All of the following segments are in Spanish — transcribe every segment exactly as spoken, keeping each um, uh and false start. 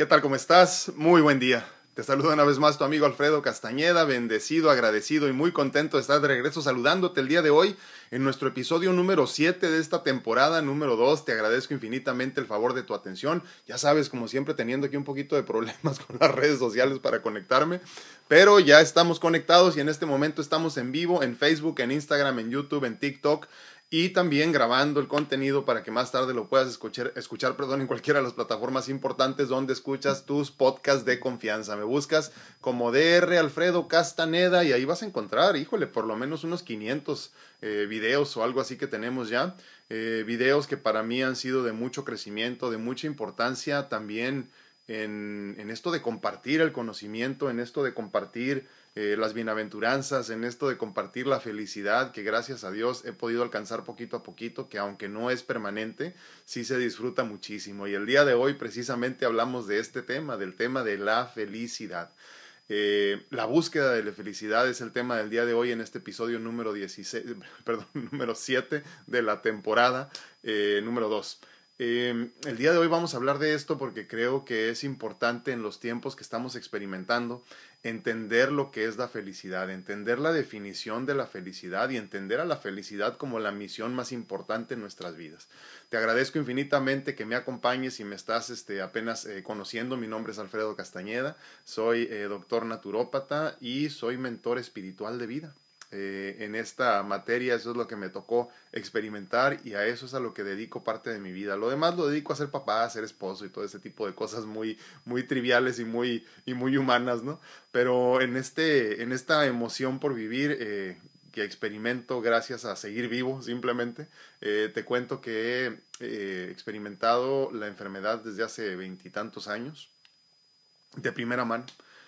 ¿Qué tal? ¿Cómo estás? Muy buen día. Te saluda una vez más tu amigo Alfredo Castañeda, bendecido, agradecido y muy contento de estar de regreso saludándote el día de hoy en nuestro episodio número siete de esta temporada número dos. Te agradezco infinitamente el favor de tu atención. Ya sabes, como siempre, teniendo aquí un poquito de problemas con las redes sociales para conectarme, pero ya estamos conectados y en este momento estamos en vivo en Facebook, en Instagram, en YouTube, en TikTok. Y también grabando el contenido para que más tarde lo puedas escuchar, escuchar perdón, en cualquiera de las plataformas importantes donde escuchas tus podcasts de confianza. Me buscas como D R Alfredo Castaneda y ahí vas a encontrar, híjole, por lo menos unos quinientos eh, videos o algo así que tenemos ya. Eh, videos que para mí han sido de mucho crecimiento, de mucha importancia también en, en esto de compartir el conocimiento, en esto de compartir Eh, las bienaventuranzas, en esto de compartir la felicidad que gracias a Dios he podido alcanzar poquito a poquito, que aunque no es permanente, sí se disfruta muchísimo. Y el día de hoy precisamente hablamos de este tema, del tema de la felicidad. Eh, la búsqueda de la felicidad es el tema del día de hoy en este episodio número dieciséis, perdón, número siete de la temporada eh, número dos. Eh, el día de hoy vamos a hablar de esto porque creo que es importante en los tiempos que estamos experimentando entender lo que es la felicidad, entender la definición de la felicidad y entender a la felicidad como la misión más importante en nuestras vidas. Te agradezco infinitamente que me acompañes y me estás este, apenas eh, conociendo. Mi nombre es Alfredo Castañeda, soy eh, doctor naturópata y soy mentor espiritual de vida. Eh, en esta materia eso es lo que me tocó experimentar y a eso es a lo que dedico parte de mi vida. Lo demás lo dedico a ser papá, a ser esposo y todo ese tipo de cosas muy, muy triviales y muy, y muy humanas, ¿no? Pero en, este, en esta emoción por vivir eh, que experimento gracias a seguir vivo simplemente, eh, te cuento que he eh, experimentado la enfermedad desde hace veintitantos años, de primera mano.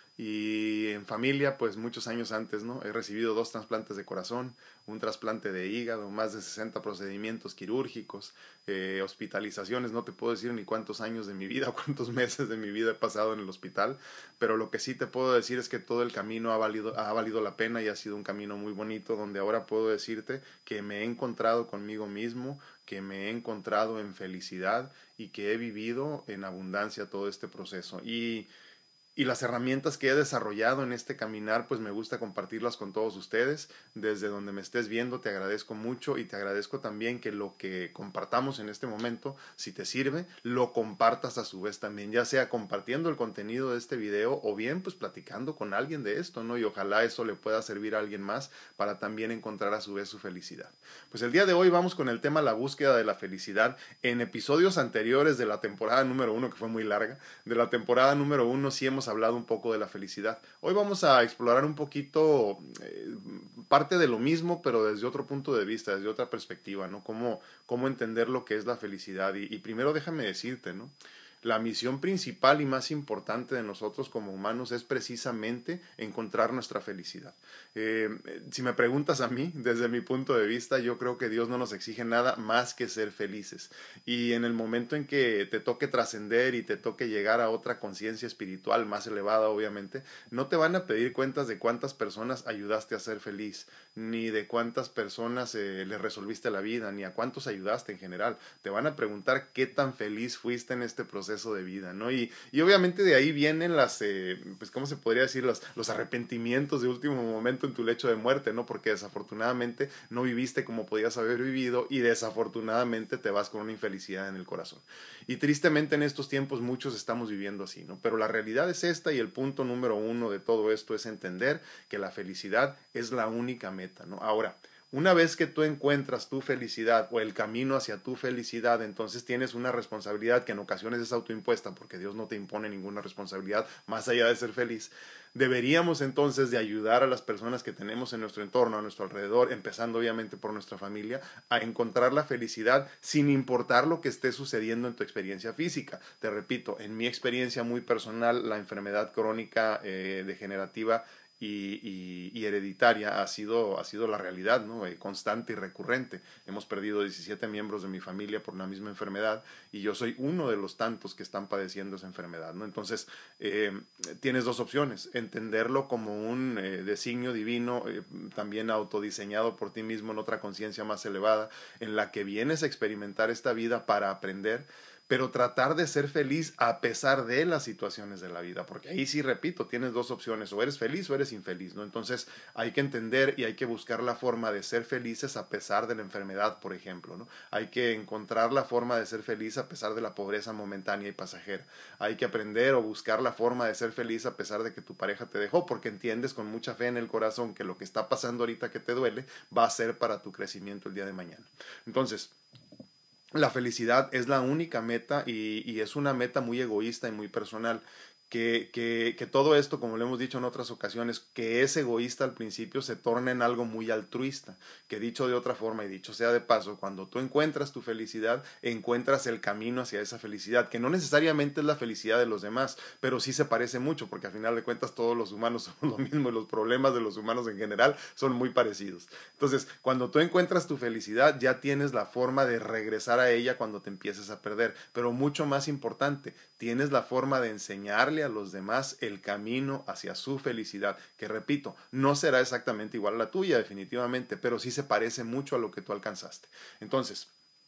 Y en familia, pues muchos años antes, ¿no? He recibido dos trasplantes de corazón, un trasplante de hígado, más de sesenta procedimientos quirúrgicos, eh, hospitalizaciones, no te puedo decir ni cuántos años de mi vida, cuántos meses de mi vida he pasado en el hospital, pero lo que sí te puedo decir es que todo el camino ha valido, ha valido la pena y ha sido un camino muy bonito, donde ahora puedo decirte que me he encontrado conmigo mismo, que me he encontrado en felicidad y que he vivido en abundancia todo este proceso. Y Y las herramientas que he desarrollado en este caminar, pues me gusta compartirlas con todos ustedes. Desde donde me estés viendo, te agradezco mucho y te agradezco también que lo que compartamos en este momento, si te sirve, lo compartas a su vez también, ya sea compartiendo el contenido de este video o bien pues platicando con alguien de esto, ¿no? Y ojalá eso le pueda servir a alguien más para también encontrar a su vez su felicidad. Pues el día de hoy vamos con el tema la búsqueda de la felicidad. En episodios anteriores de la temporada número uno, que fue muy larga, de la temporada número uno sí hemos hablado un poco de la felicidad. Hoy vamos a explorar un poquito eh, parte de lo mismo, pero desde otro punto de vista, desde otra perspectiva, ¿no? Cómo, cómo entender lo que es la felicidad. Y, y primero déjame decirte, ¿no? La misión principal y más importante de nosotros como humanos es precisamente encontrar nuestra felicidad. Eh, si me preguntas a mí, desde mi punto de vista, yo creo que Dios no nos exige nada más que ser felices. Y en el momento en que te toque trascender y te toque llegar a otra conciencia espiritual más elevada, obviamente, no te van a pedir cuentas de cuántas personas ayudaste a ser feliz, ni de cuántas personas eh, les resolviste la vida, ni a cuántos ayudaste en general. Te van a preguntar qué tan feliz fuiste en este proceso de vida, ¿no? Y, y obviamente de ahí vienen las, eh, pues, ¿cómo se podría decir? Los, los arrepentimientos de último momento en tu lecho de muerte, ¿no? Porque desafortunadamente no viviste como podías haber vivido y desafortunadamente te vas con una infelicidad en el corazón. Y tristemente en estos tiempos muchos estamos viviendo así, ¿no? Pero la realidad es esta y el punto número uno de todo esto es entender que la felicidad es la única meta, ¿no? Ahora, una vez que tú encuentras tu felicidad o el camino hacia tu felicidad, entonces tienes una responsabilidad que en ocasiones es autoimpuesta porque Dios no te impone ninguna responsabilidad más allá de ser feliz. Deberíamos entonces de ayudar a las personas que tenemos en nuestro entorno, a nuestro alrededor, empezando obviamente por nuestra familia, a encontrar la felicidad sin importar lo que esté sucediendo en tu experiencia física. Te repito, en mi experiencia muy personal, la enfermedad crónica eh, degenerativa Y, y, y hereditaria ha sido, ha sido la realidad, ¿no? Eh, constante y recurrente. Hemos perdido diecisiete miembros de mi familia por la misma enfermedad y yo soy uno de los tantos que están padeciendo esa enfermedad, ¿no? Entonces, eh, tienes dos opciones: entenderlo como un eh, designio divino, eh, también autodiseñado por ti mismo en otra conciencia más elevada, en la que vienes a experimentar esta vida para aprender, pero tratar de ser feliz a pesar de las situaciones de la vida, porque ahí sí, repito, tienes dos opciones, o eres feliz o eres infeliz, ¿no? Entonces hay que entender y hay que buscar la forma de ser felices a pesar de la enfermedad, por ejemplo, ¿no? Hay que encontrar la forma de ser feliz a pesar de la pobreza momentánea y pasajera. Hay que aprender o buscar la forma de ser feliz a pesar de que tu pareja te dejó, porque entiendes con mucha fe en el corazón que lo que está pasando ahorita que te duele va a ser para tu crecimiento el día de mañana. Entonces, la felicidad es la única meta y, y es una meta muy egoísta y muy personal. Que, que, que todo esto, como lo hemos dicho en otras ocasiones, que es egoísta al principio se torna en algo muy altruista, que dicho de otra forma y dicho sea de paso, cuando tú encuentras tu felicidad, encuentras el camino hacia esa felicidad, que no necesariamente es la felicidad de los demás, pero sí se parece mucho, porque al final de cuentas todos los humanos somos lo mismo y los problemas de los humanos en general son muy parecidos. Entonces, cuando tú encuentras tu felicidad, ya tienes la forma de regresar a ella cuando te empieces a perder, pero mucho más importante, tienes la forma de enseñarle a los demás el camino hacia su felicidad, que repito, no será exactamente igual a la tuya definitivamente, pero sí se parece mucho a lo que tú alcanzaste. Entonces,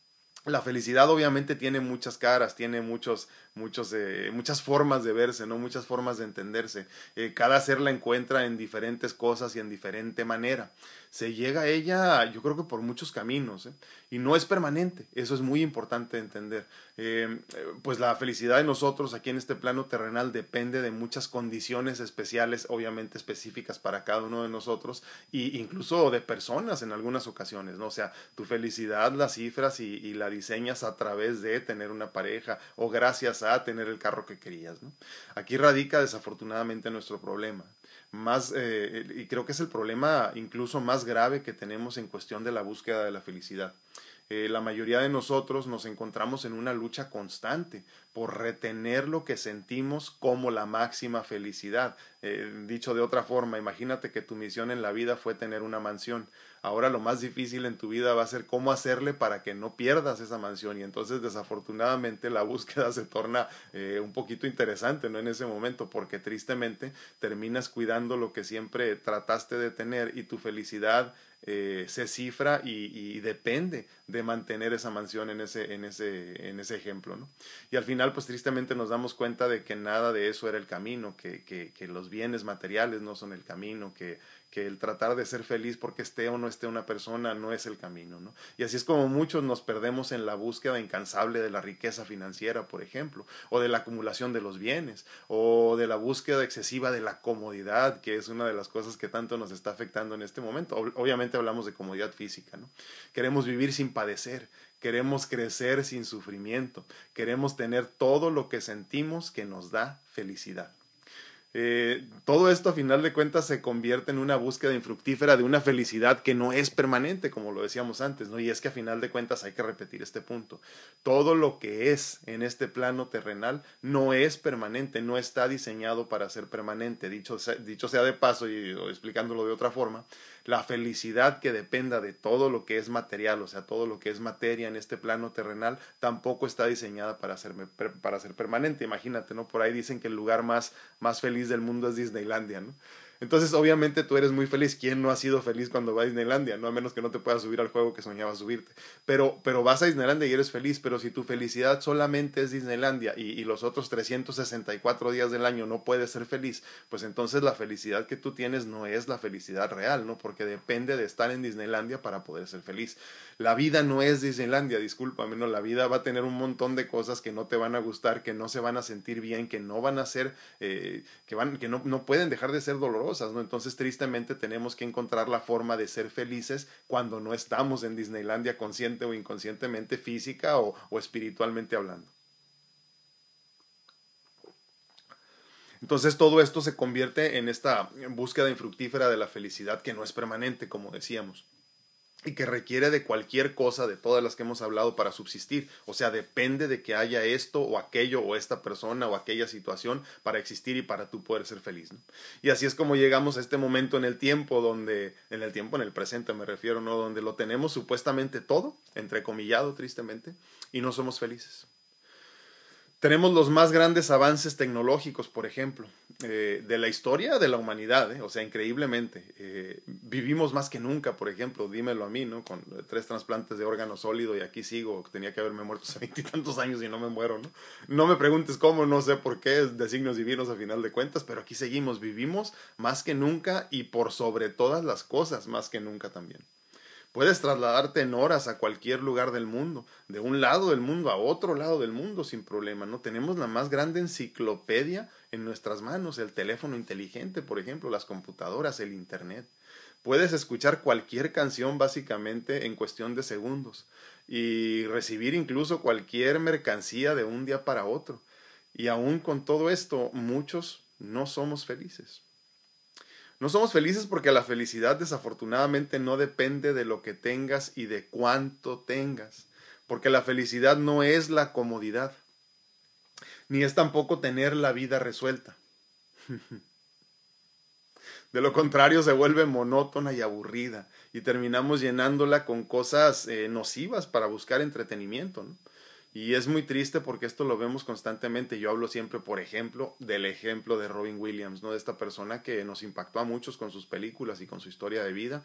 la felicidad obviamente tiene muchas caras, tiene muchos, muchos, eh, muchas formas de verse, ¿no? Muchas formas de entenderse. Eh, cada ser la encuentra en diferentes cosas y en diferente manera. Se llega a ella, yo creo que por muchos caminos, ¿eh? Y no es permanente, eso es muy importante entender. Eh, pues la felicidad de nosotros aquí en este plano terrenal depende de muchas condiciones especiales, obviamente específicas para cada uno de nosotros, e incluso de personas en algunas ocasiones, ¿no? O sea, tu felicidad la cifras y, y la diseñas a través de tener una pareja o gracias a tener el carro que querías, ¿no? Aquí radica desafortunadamente nuestro problema. Más, eh, y creo que es el problema incluso más grave que tenemos en cuestión de la búsqueda de la felicidad. Eh, la mayoría de nosotros nos encontramos en una lucha constante por retener lo que sentimos como la máxima felicidad. Eh, dicho de otra forma, imagínate que tu misión en la vida fue tener una mansión. Ahora lo más difícil en tu vida va a ser cómo hacerle para que no pierdas esa mansión y entonces desafortunadamente la búsqueda se torna eh, un poquito interesante, ¿no? En ese momento, porque tristemente terminas cuidando lo que siempre trataste de tener y tu felicidad Eh, se cifra y, y depende de mantener esa mansión en ese, en ese, en ese ejemplo, ¿no? Y al final, pues tristemente nos damos cuenta de que nada de eso era el camino, que, que, que los bienes materiales no son el camino, que, que el tratar de ser feliz porque esté o no esté una persona no es el camino, ¿no? Y así es como muchos nos perdemos en la búsqueda incansable de la riqueza financiera, por ejemplo, o de la acumulación de los bienes, o de la búsqueda excesiva de la comodidad, que es una de las cosas que tanto nos está afectando en este momento. Obviamente hablamos de comodidad física, ¿no? Queremos vivir sin padecer, queremos crecer sin sufrimiento, queremos tener todo lo que sentimos que nos da felicidad. Eh, todo esto a final de cuentas se convierte en una búsqueda infructífera de una felicidad que no es permanente, como lo decíamos antes, ¿no? Y es que a final de cuentas hay que repetir este punto. Todo lo que es en este plano terrenal no es permanente, no está diseñado para ser permanente. Dicho sea, dicho sea de paso y explicándolo de otra forma, la felicidad que dependa de todo lo que es material, o sea, todo lo que es materia en este plano terrenal, tampoco está diseñada para ser, para ser permanente. Imagínate, ¿no? Por ahí dicen que el lugar más, más feliz del mundo es Disneylandia, ¿no? Entonces, obviamente tú eres muy feliz. ¿Quién no ha sido feliz cuando va a Disneylandia? No, a menos que no te puedas subir al juego que soñabas subirte. Pero, pero vas a Disneylandia y eres feliz, pero si tu felicidad solamente es Disneylandia y, y los otros trescientos sesenta y cuatro días del año no puedes ser feliz, pues entonces la felicidad que tú tienes no es la felicidad real, ¿no? Porque depende de estar en Disneylandia para poder ser feliz. La vida no es Disneylandia, discúlpame, no, la vida va a tener un montón de cosas que no te van a gustar, que no se van a sentir bien, que no van a ser, eh, que, van, que no, no pueden dejar de ser dolorosas, ¿no? Entonces, tristemente, tenemos que encontrar la forma de ser felices cuando no estamos en Disneylandia consciente o inconscientemente, física o, o espiritualmente hablando. Entonces todo esto se convierte en esta búsqueda infructífera de la felicidad que no es permanente, como decíamos, y que requiere de cualquier cosa de todas las que hemos hablado para subsistir. O sea, depende de que haya esto o aquello o esta persona o aquella situación para existir y para tú poder ser feliz, ¿no? Y así es como llegamos a este momento en el tiempo donde, en el tiempo, en el presente me refiero, ¿no? Donde lo tenemos supuestamente todo, entrecomillado tristemente, y no somos felices. Tenemos los más grandes avances tecnológicos, por ejemplo, eh, de la historia de la humanidad, ¿eh? O sea, increíblemente. Eh, vivimos más que nunca, por ejemplo, dímelo a mí, ¿no? Con tres trasplantes de órgano sólido y aquí sigo, tenía que haberme muerto hace veintitantos años y no me muero, ¿no? No me preguntes cómo, no sé por qué, es de signos divinos a final de cuentas, pero aquí seguimos, vivimos más que nunca y por sobre todas las cosas, más que nunca también. Puedes trasladarte en horas a cualquier lugar del mundo, de un lado del mundo a otro lado del mundo sin problema, ¿no? Tenemos la más grande enciclopedia en nuestras manos, el teléfono inteligente, por ejemplo, las computadoras, el internet. Puedes escuchar cualquier canción básicamente en cuestión de segundos y recibir incluso cualquier mercancía de un día para otro. Y aún con todo esto, muchos no somos felices. No somos felices porque la felicidad desafortunadamente no depende de lo que tengas y de cuánto tengas, porque la felicidad no es la comodidad, ni es tampoco tener la vida resuelta. De lo contrario se vuelve monótona y aburrida y terminamos llenándola con cosas eh, nocivas para buscar entretenimiento, ¿no? Y es muy triste porque esto lo vemos constantemente. Yo hablo siempre, por ejemplo, del ejemplo de Robin Williams, ¿no? De esta persona que nos impactó a muchos con sus películas y con su historia de vida,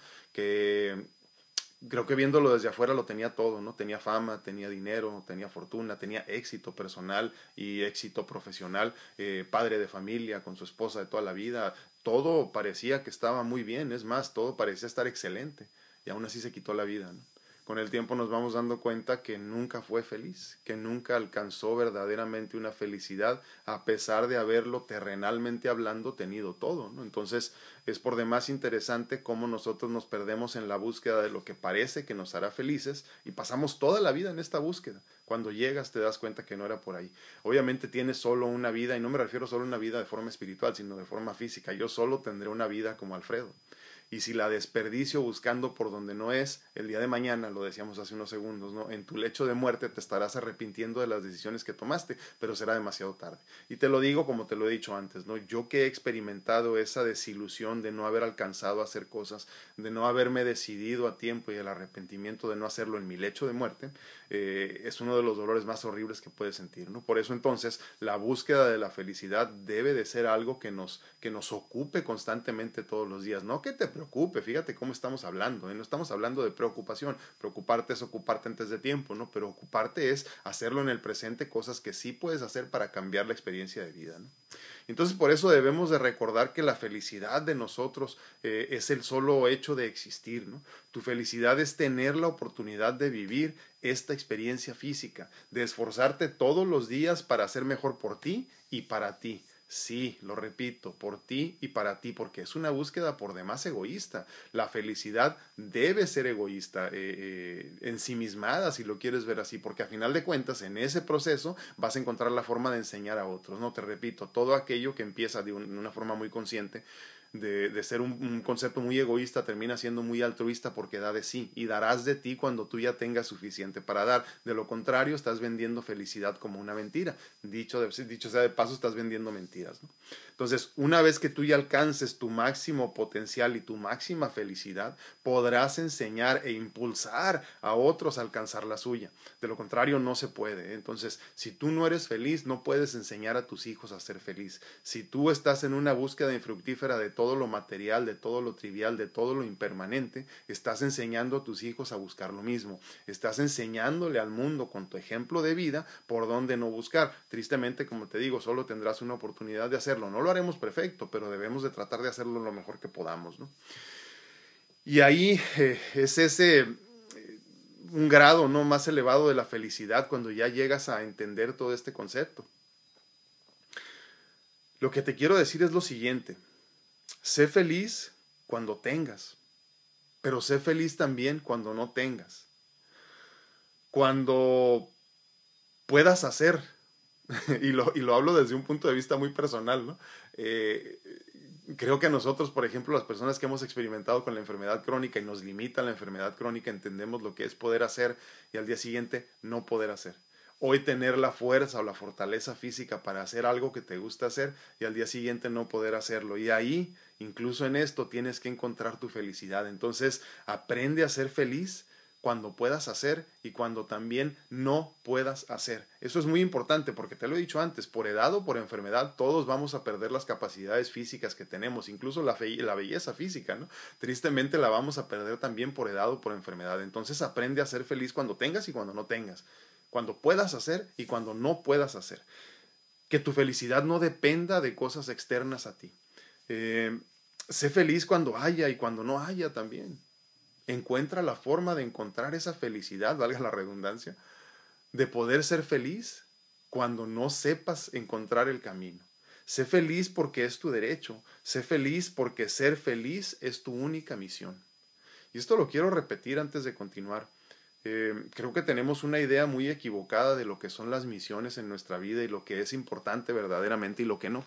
que creo que viéndolo desde afuera lo tenía todo, ¿no? Tenía fama, tenía dinero, tenía fortuna, tenía éxito personal y éxito profesional, eh, padre de familia con su esposa de toda la vida. Todo parecía que estaba muy bien, es más, todo parecía estar excelente y aún así se quitó la vida, ¿no? Con el tiempo nos vamos dando cuenta que nunca fue feliz, que nunca alcanzó verdaderamente una felicidad, a pesar de haberlo terrenalmente hablando tenido todo, ¿no? Entonces es por demás interesante cómo nosotros nos perdemos en la búsqueda de lo que parece que nos hará felices y pasamos toda la vida en esta búsqueda. Cuando llegas te das cuenta que no era por ahí. Obviamente tienes solo una vida, y no me refiero solo a una vida de forma espiritual, sino de forma física. Yo solo tendré una vida como Alfredo. Y si la desperdicio buscando por donde no es, el día de mañana, lo decíamos hace unos segundos, ¿no? En tu lecho de muerte te estarás arrepintiendo de las decisiones que tomaste, pero será demasiado tarde. Y te lo digo como te lo he dicho antes, ¿no? Yo que he experimentado esa desilusión de no haber alcanzado a hacer cosas, de no haberme decidido a tiempo y el arrepentimiento de no hacerlo en mi lecho de muerte, eh, es uno de los dolores más horribles que puedes sentir, ¿no? Por eso entonces la búsqueda de la felicidad debe de ser algo que nos, que nos ocupe constantemente todos los días, no que te preocupe, fíjate cómo estamos hablando, ¿eh? No estamos hablando de preocupación, preocuparte es ocuparte antes de tiempo, ¿no? Pero ocuparte es hacerlo en el presente, cosas que sí puedes hacer para cambiar la experiencia de vida, ¿no? Entonces por eso debemos de recordar que la felicidad de nosotros eh, es el solo hecho de existir, ¿no? Tu felicidad es tener la oportunidad de vivir esta experiencia física, de esforzarte todos los días para hacer mejor por ti y para ti. Sí, lo repito, por ti y para ti, porque es una búsqueda por demás egoísta. La felicidad debe ser egoísta, eh, eh, ensimismada, si lo quieres ver así, porque a final de cuentas, en ese proceso vas a encontrar la forma de enseñar a otros. No, te repito, todo aquello que empieza de, un, de una forma muy consciente, de, de ser un, un concepto muy egoísta, termina siendo muy altruista porque da de sí, y darás de ti cuando tú ya tengas suficiente para dar. De lo contrario, estás vendiendo felicidad como una mentira. Dicho, de, dicho sea de paso, estás vendiendo mentiras, ¿no? Entonces, una vez que tú ya alcances tu máximo potencial y tu máxima felicidad, podrás enseñar e impulsar a otros a alcanzar la suya. De lo contrario, no se puede. Entonces, si tú no eres feliz, no puedes enseñar a tus hijos a ser feliz. Si tú estás en una búsqueda infructífera de todo lo material, de todo lo trivial, de todo lo impermanente, estás enseñando a tus hijos a buscar lo mismo. Estás enseñándole al mundo con tu ejemplo de vida por dónde no buscar. Tristemente, como te digo, solo tendrás una oportunidad de hacerlo. No lo haremos perfecto, pero debemos de tratar de hacerlo lo mejor que podamos, ¿no? Y ahí eh, es ese eh, un grado, ¿no?, más elevado de la felicidad cuando ya llegas a entender todo este concepto. Lo que te quiero decir es lo siguiente: sé feliz cuando tengas, pero sé feliz también cuando no tengas. Cuando puedas hacer, y, lo, y lo hablo desde un punto de vista muy personal, ¿no? Eh, creo que nosotros, por ejemplo, las personas que hemos experimentado con la enfermedad crónica y nos limita la enfermedad crónica, entendemos lo que es poder hacer y al día siguiente no poder hacer. Hoy tener la fuerza o la fortaleza física para hacer algo que te gusta hacer y al día siguiente no poder hacerlo. Y ahí, incluso en esto, tienes que encontrar tu felicidad. Entonces, aprende a ser feliz cuando puedas hacer y cuando también no puedas hacer. Eso es muy importante porque te lo he dicho antes, por edad o por enfermedad, todos vamos a perder las capacidades físicas que tenemos, incluso la, fe la belleza física, ¿no? Tristemente la vamos a perder también por edad o por enfermedad. Entonces aprende a ser feliz cuando tengas y cuando no tengas, cuando puedas hacer y cuando no puedas hacer. Que tu felicidad no dependa de cosas externas a ti. Eh, sé feliz cuando haya y cuando no haya también. Encuentra la forma de encontrar esa felicidad, valga la redundancia, de poder ser feliz cuando no sepas encontrar el camino. Sé feliz porque es tu derecho. Sé feliz porque ser feliz es tu única misión. Y esto lo quiero repetir antes de continuar. Eh, creo que tenemos una idea muy equivocada de lo que son las misiones en nuestra vida y lo que es importante verdaderamente y lo que no.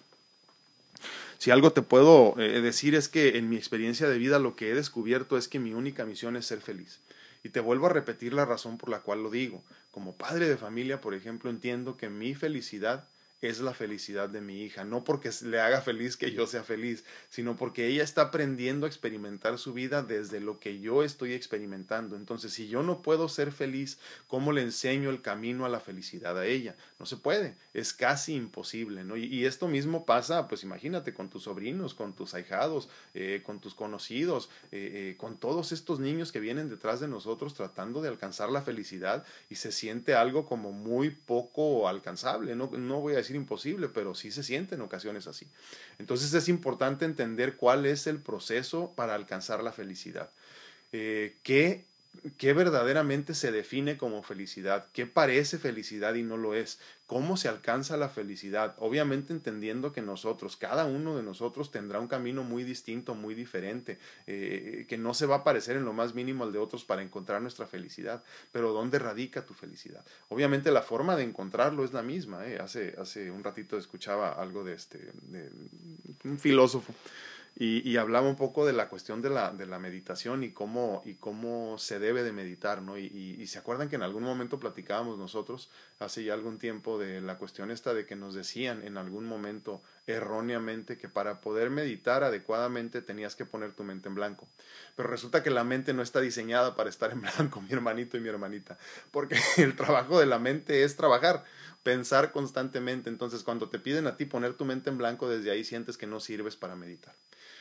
Si algo te puedo eh, decir es que en mi experiencia de vida lo que he descubierto es que mi única misión es ser feliz. Y te vuelvo a repetir la razón por la cual lo digo. Como padre de familia, por ejemplo, entiendo que mi felicidad es la felicidad de mi hija, no porque le haga feliz que yo sea feliz, sino porque ella está aprendiendo a experimentar su vida desde lo que yo estoy experimentando. Entonces, si yo no puedo ser feliz, ¿cómo le enseño el camino a la felicidad a ella? No se puede, es casi imposible, ¿no? Y, y esto mismo pasa, pues imagínate, con tus sobrinos, con tus ahijados, eh, con tus conocidos, eh, eh, con todos estos niños que vienen detrás de nosotros tratando de alcanzar la felicidad y se siente algo como muy poco alcanzable, no, no voy a decir imposible, pero sí se siente en ocasiones así. Entonces es importante entender cuál es el proceso para alcanzar la felicidad. Eh, ¿qué, ¿Qué verdaderamente se define como felicidad? ¿Qué parece felicidad y no lo es? ¿Cómo se alcanza la felicidad? Obviamente entendiendo que nosotros, cada uno de nosotros tendrá un camino muy distinto, muy diferente, eh, que no se va a parecer en lo más mínimo al de otros para encontrar nuestra felicidad. Pero ¿dónde radica tu felicidad? Obviamente la forma de encontrarlo es la misma. ¿eh? Hace, hace un ratito escuchaba algo de, este, de un filósofo. Y, y hablaba un poco de la cuestión de la, de la meditación y cómo, y cómo se debe de meditar, ¿no? Y, y, y se acuerdan que en algún momento platicábamos nosotros, hace ya algún tiempo, de la cuestión esta de que nos decían en algún momento erróneamente que para poder meditar adecuadamente tenías que poner tu mente en blanco. Pero resulta que la mente no está diseñada para estar en blanco, mi hermanito y mi hermanita, porque el trabajo de la mente es trabajar, pensar constantemente. Entonces, cuando te piden a ti poner tu mente en blanco, desde ahí sientes que no sirves para meditar.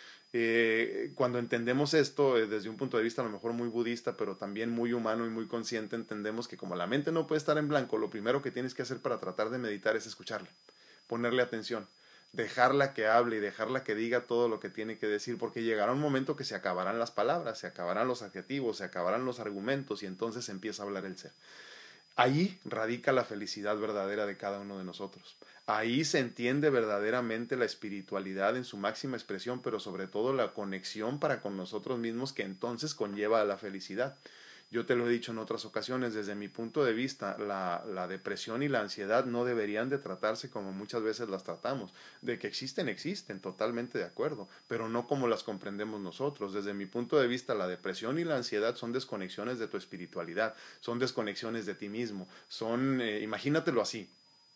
Eh, cuando entendemos esto eh, desde un punto de vista a lo mejor muy budista, pero también muy humano y muy consciente, entendemos que como la mente no puede estar en blanco, lo primero que tienes que hacer para tratar de meditar es escucharla, ponerle atención, dejarla que hable y dejarla que diga todo lo que tiene que decir, porque llegará un momento que se acabarán las palabras, se acabarán los adjetivos, se acabarán los argumentos y entonces empieza a hablar el ser. Ahí radica la felicidad verdadera de cada uno de nosotros. Ahí se entiende verdaderamente la espiritualidad en su máxima expresión, pero sobre todo la conexión para con nosotros mismos que entonces conlleva a la felicidad. Yo te lo he dicho en otras ocasiones, desde mi punto de vista, la, la depresión y la ansiedad no deberían de tratarse como muchas veces las tratamos. De que existen, existen, totalmente de acuerdo, pero no como las comprendemos nosotros. Desde mi punto de vista, la depresión y la ansiedad son desconexiones de tu espiritualidad, son desconexiones de ti mismo, son, eh, imagínatelo así,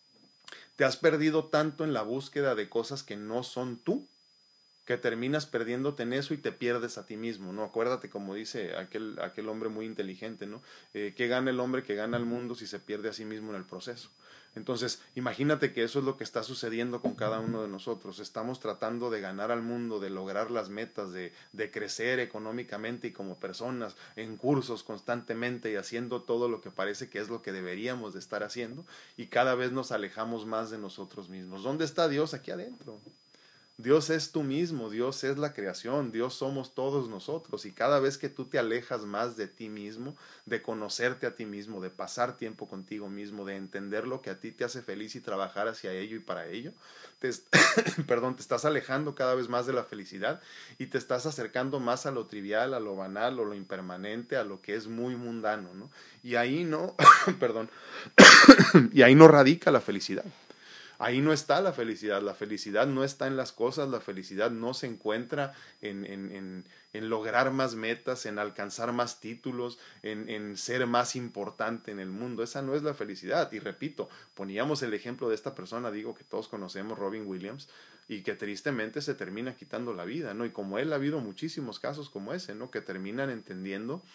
te has perdido tanto en la búsqueda de cosas que no son tú, que terminas perdiéndote en eso y te pierdes a ti mismo, ¿no? Acuérdate como dice aquel, aquel hombre muy inteligente, ¿no? Eh, ¿qué gana el hombre que gana el mundo si se pierde a sí mismo en el proceso? Entonces, imagínate que eso es lo que está sucediendo con cada uno de nosotros. Estamos tratando de ganar al mundo, de lograr las metas, de, de crecer económicamente y como personas, en cursos constantemente y haciendo todo lo que parece que es lo que deberíamos de estar haciendo, y cada vez nos alejamos más de nosotros mismos. ¿Dónde está Dios? Aquí adentro. Dios es tú mismo, Dios es la creación, Dios somos todos nosotros, y cada vez que tú te alejas más de ti mismo, de conocerte a ti mismo, de pasar tiempo contigo mismo, de entender lo que a ti te hace feliz y trabajar hacia ello y para ello, te, perdón, te estás alejando cada vez más de la felicidad y te estás acercando más a lo trivial, a lo banal, o lo impermanente, a lo que es muy mundano, ¿no? Y ahí no, perdón, y ahí no radica la felicidad. Ahí no está la felicidad, la felicidad no está en las cosas, la felicidad no se encuentra en, en, en, en lograr más metas, en alcanzar más títulos, en, en ser más importante en el mundo. Esa no es la felicidad. Y repito, poníamos el ejemplo de esta persona, digo, que todos conocemos, Robin Williams, y que tristemente se termina quitando la vida, ¿no? Y como él ha habido muchísimos casos como ese, ¿no? Que terminan entendiendo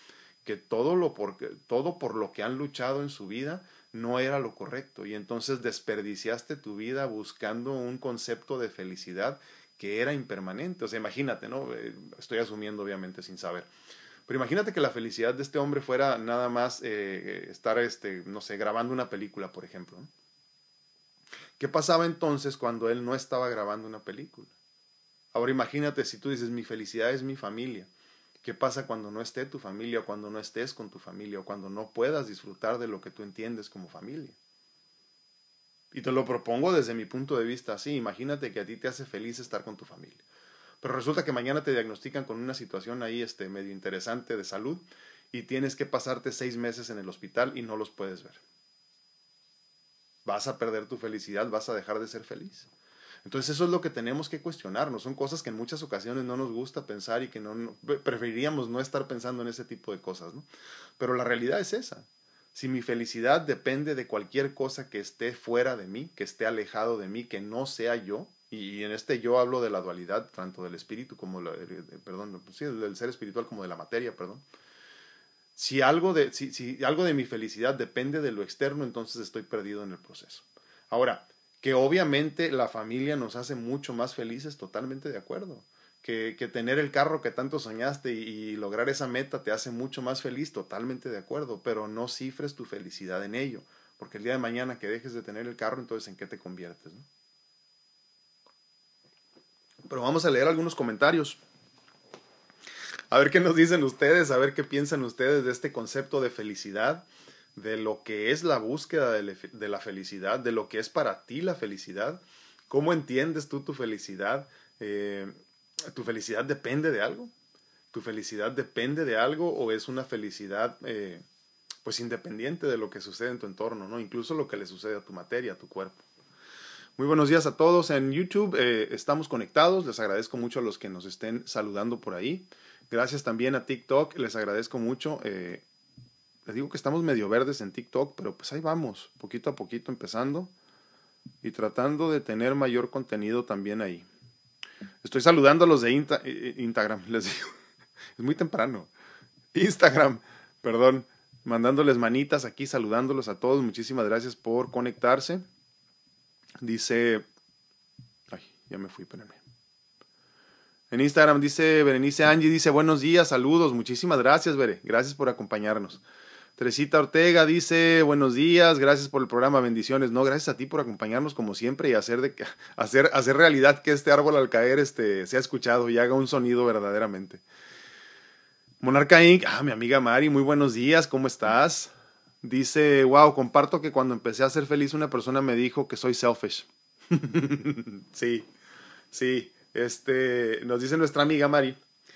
que todo lo por, todo por lo que han luchado en su vida no era lo correcto, y entonces desperdiciaste tu vida buscando un concepto de felicidad que era impermanente. O sea, imagínate, ¿no? Eh, estoy asumiendo obviamente sin saber. Pero imagínate que la felicidad de este hombre fuera nada más eh, estar, este, no sé, grabando una película, por ejemplo, ¿no? ¿Qué pasaba entonces cuando él no estaba grabando una película? Ahora imagínate si tú dices, mi felicidad es mi familia. ¿Qué pasa cuando no esté tu familia, o cuando no estés con tu familia, o cuando no puedas disfrutar de lo que tú entiendes como familia? Y te lo propongo desde mi punto de vista así. Imagínate que a ti te hace feliz estar con tu familia. Pero resulta que mañana te diagnostican con una situación ahí este, medio interesante de salud y tienes que pasarte seis meses en el hospital y no los puedes ver. Vas a perder tu felicidad, vas a dejar de ser feliz. Entonces eso es lo que tenemos que cuestionarnos. Son cosas que en muchas ocasiones no nos gusta pensar y que no, no preferiríamos no estar pensando en ese tipo de cosas, ¿no? Pero la realidad es esa. Si mi felicidad depende de cualquier cosa que esté fuera de mí, que esté alejado de mí, que no sea yo, y en este yo hablo de la dualidad, tanto del espíritu como, la, perdón, sí, del ser espiritual como de la materia, perdón. Si algo, de, si, si algo de mi felicidad depende de lo externo, entonces estoy perdido en el proceso. Ahora, que obviamente la familia nos hace mucho más felices, totalmente de acuerdo. Que, que tener el carro que tanto soñaste y, y lograr esa meta te hace mucho más feliz, totalmente de acuerdo, pero no cifres tu felicidad en ello, porque el día de mañana que dejes de tener el carro, entonces ¿en qué te conviertes, no? Pero vamos a leer algunos comentarios. A ver qué nos dicen ustedes, a ver qué piensan ustedes de este concepto de felicidad, de lo que es la búsqueda de la felicidad, de lo que es para ti la felicidad. ¿Cómo entiendes tú tu felicidad? Eh, ¿Tu felicidad depende de algo? ¿Tu felicidad depende de algo o es una felicidad eh, pues independiente de lo que sucede en tu entorno, ¿no? Incluso lo que le sucede a tu materia, a tu cuerpo. Muy buenos días a todos en YouTube. Eh, estamos conectados. Les agradezco mucho a los que nos estén saludando por ahí. Gracias también a TikTok. Les agradezco mucho. Eh, les digo que estamos medio verdes en TikTok, pero pues ahí vamos, poquito a poquito empezando y tratando de tener mayor contenido también ahí. Estoy saludando a los de Insta, eh, Instagram, les digo. Es muy temprano. Instagram, perdón. Mandándoles manitas aquí, saludándolos a todos. Muchísimas gracias por conectarse. Dice... Ay, ya me fui, espérenme. En Instagram dice Berenice Angie, dice buenos días, saludos. Muchísimas gracias, Bere. Gracias por acompañarnos. Teresita Ortega dice buenos días, gracias por el programa, bendiciones. No, gracias a ti por acompañarnos como siempre y hacer, de, hacer, hacer realidad que este árbol al caer este, sea escuchado y haga un sonido verdaderamente. Monarca inc, ah, mi amiga Mari, muy buenos días, ¿cómo estás? Dice, wow, comparto que cuando empecé a ser feliz una persona me dijo que soy selfish. Sí, sí, este, nos dice nuestra amiga Mari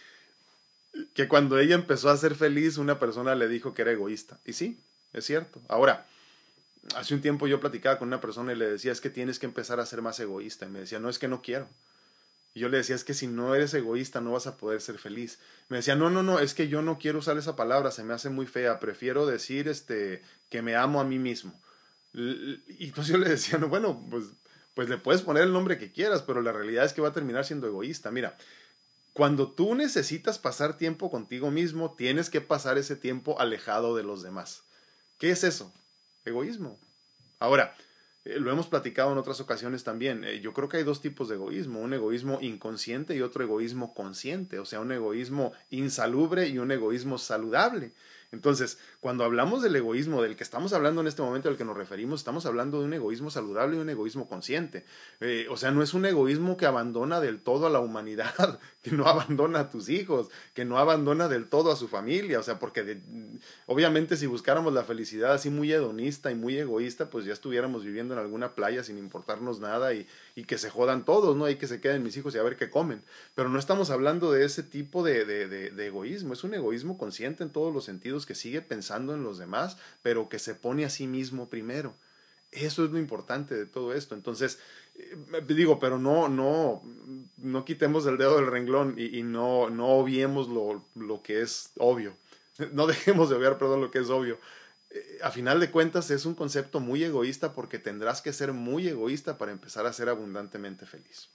que cuando ella empezó a ser feliz una persona le dijo que era egoísta. Y sí, es cierto. Ahora, hace un tiempo yo platicaba con una persona y le decía, es que tienes que empezar a ser más egoísta. Y me decía, no, es que no quiero. Y yo le decía, es que si no eres egoísta no vas a poder ser feliz. Me decía, no, no, no, es que yo no quiero usar esa palabra, se me hace muy fea, prefiero decir este, que me amo a mí mismo. Y entonces yo le decía, no, bueno, pues, pues le puedes poner el nombre que quieras, pero la realidad es que va a terminar siendo egoísta. Mira, cuando tú necesitas pasar tiempo contigo mismo, tienes que pasar ese tiempo alejado de los demás. ¿Qué es eso? Egoísmo. Ahora, eh, lo hemos platicado en otras ocasiones también. Eh, yo creo que hay dos tipos de egoísmo. Un egoísmo inconsciente y otro egoísmo consciente. O sea, un egoísmo insalubre y un egoísmo saludable. Entonces, cuando hablamos del egoísmo del que estamos hablando en este momento, al que nos referimos, estamos hablando de un egoísmo saludable y un egoísmo consciente. Eh, o sea, no es un egoísmo que abandona del todo a la humanidad, que no abandona a tus hijos, que no abandona del todo a su familia. O sea, porque de, obviamente si buscáramos la felicidad así muy hedonista y muy egoísta, pues ya estuviéramos viviendo en alguna playa sin importarnos nada y, y que se jodan todos, ¿no? Y que se queden mis hijos y a ver qué comen. Pero no estamos hablando de ese tipo de, de, de, de egoísmo. Es un egoísmo consciente en todos los sentidos, que sigue pensando en los demás, pero que se pone a sí mismo primero. Eso es lo importante de todo esto. Entonces, eh, digo, pero no, no, no quitemos el dedo del renglón y, y no, no obviemos lo, lo que es obvio. No dejemos de obviar, perdón, lo que es obvio. Eh, a final de cuentas es un concepto muy egoísta porque tendrás que ser muy egoísta para empezar a ser abundantemente feliz.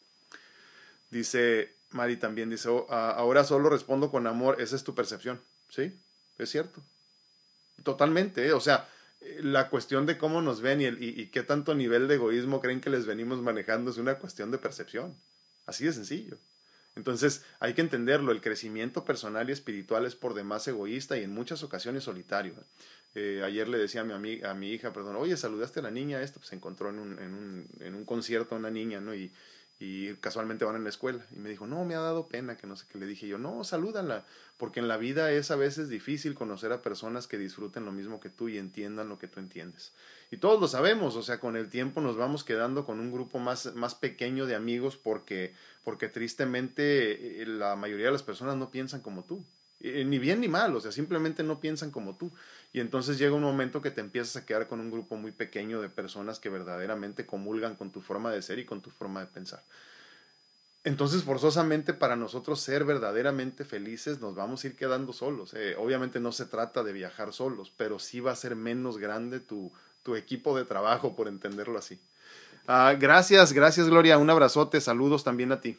Dice Mari también, dice, oh, ahora solo respondo con amor, esa es tu percepción, ¿sí? es cierto. Totalmente, ¿eh? O sea, la cuestión de cómo nos ven y, el, y, y qué tanto nivel de egoísmo creen que les venimos manejando es una cuestión de percepción. Así de sencillo. Entonces hay que entenderlo, el crecimiento personal y espiritual es por demás egoísta y en muchas ocasiones solitario. Eh, ayer le decía a mi, ami a mi hija, perdón, oye, ¿saludaste a la niña esta? Pues se encontró en un, en un, en un concierto a una niña, ¿no? Y, y casualmente van en la escuela. Y me dijo, no, me ha dado pena, que no sé qué. Le dije yo, no, salúdala, porque en la vida es a veces difícil conocer a personas que disfruten lo mismo que tú y entiendan lo que tú entiendes. Y todos lo sabemos, o sea, con el tiempo nos vamos quedando con un grupo más, más pequeño de amigos porque, porque tristemente la mayoría de las personas no piensan como tú. Ni bien ni mal, o sea, simplemente no piensan como tú. Y entonces llega un momento que te empiezas a quedar con un grupo muy pequeño de personas que verdaderamente comulgan con tu forma de ser y con tu forma de pensar. Entonces, forzosamente, para nosotros ser verdaderamente felices, nos vamos a ir quedando solos. Eh, obviamente no se trata de viajar solos, pero sí va a ser menos grande tu, tu equipo de trabajo, por entenderlo así. Uh, gracias, gracias Gloria, un abrazote, saludos también a ti.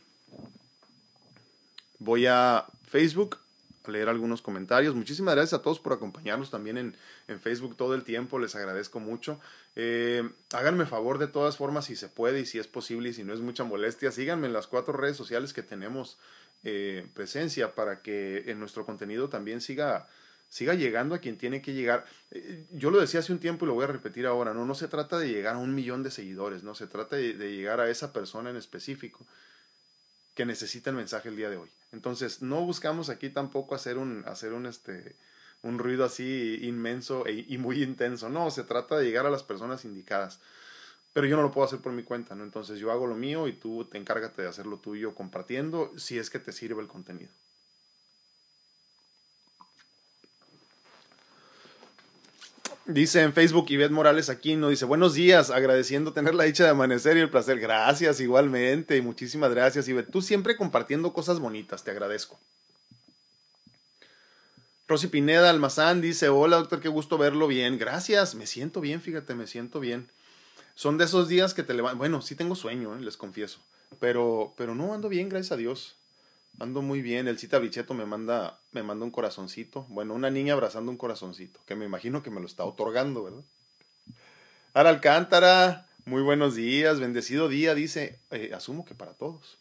Voy a Facebook a leer algunos comentarios. Muchísimas gracias a todos por acompañarnos también en, en Facebook todo el tiempo, les agradezco mucho. Eh, háganme favor de todas formas si se puede y si es posible y si no es mucha molestia, síganme en las cuatro redes sociales que tenemos eh, presencia para que en nuestro contenido también siga, siga llegando a quien tiene que llegar. Eh, yo lo decía hace un tiempo y lo voy a repetir ahora, no, no se trata de llegar a un millón de seguidores, no se trata de, de llegar a esa persona en específico que necesita el mensaje el día de hoy. Entonces, no buscamos aquí tampoco hacer un, hacer un, este, un ruido así inmenso e, y muy intenso. No, se trata de llegar a las personas indicadas. Pero yo no lo puedo hacer por mi cuenta, ¿no? Entonces yo hago lo mío y tú te encárgate de hacer lo tuyo compartiendo si es que te sirve el contenido. Dice en Facebook Ivette Morales Aquino, dice, buenos días, agradeciendo tener la dicha de amanecer y el placer. Gracias, igualmente, y muchísimas gracias, Ivette. Tú siempre compartiendo cosas bonitas, te agradezco. Rosy Pineda Almazán dice, hola doctor, qué gusto verlo bien. Gracias, me siento bien, fíjate, me siento bien. Son de esos días que te levantas, bueno, sí tengo sueño, ¿eh? Les confieso, pero, pero no, ando bien, gracias a Dios. Ando muy bien, el Cita Bicheto me manda, me manda un corazoncito. Bueno, una niña abrazando un corazoncito, que me imagino que me lo está otorgando, ¿verdad? Ara Alcántara, muy buenos días, bendecido día, dice, eh, asumo que para todos.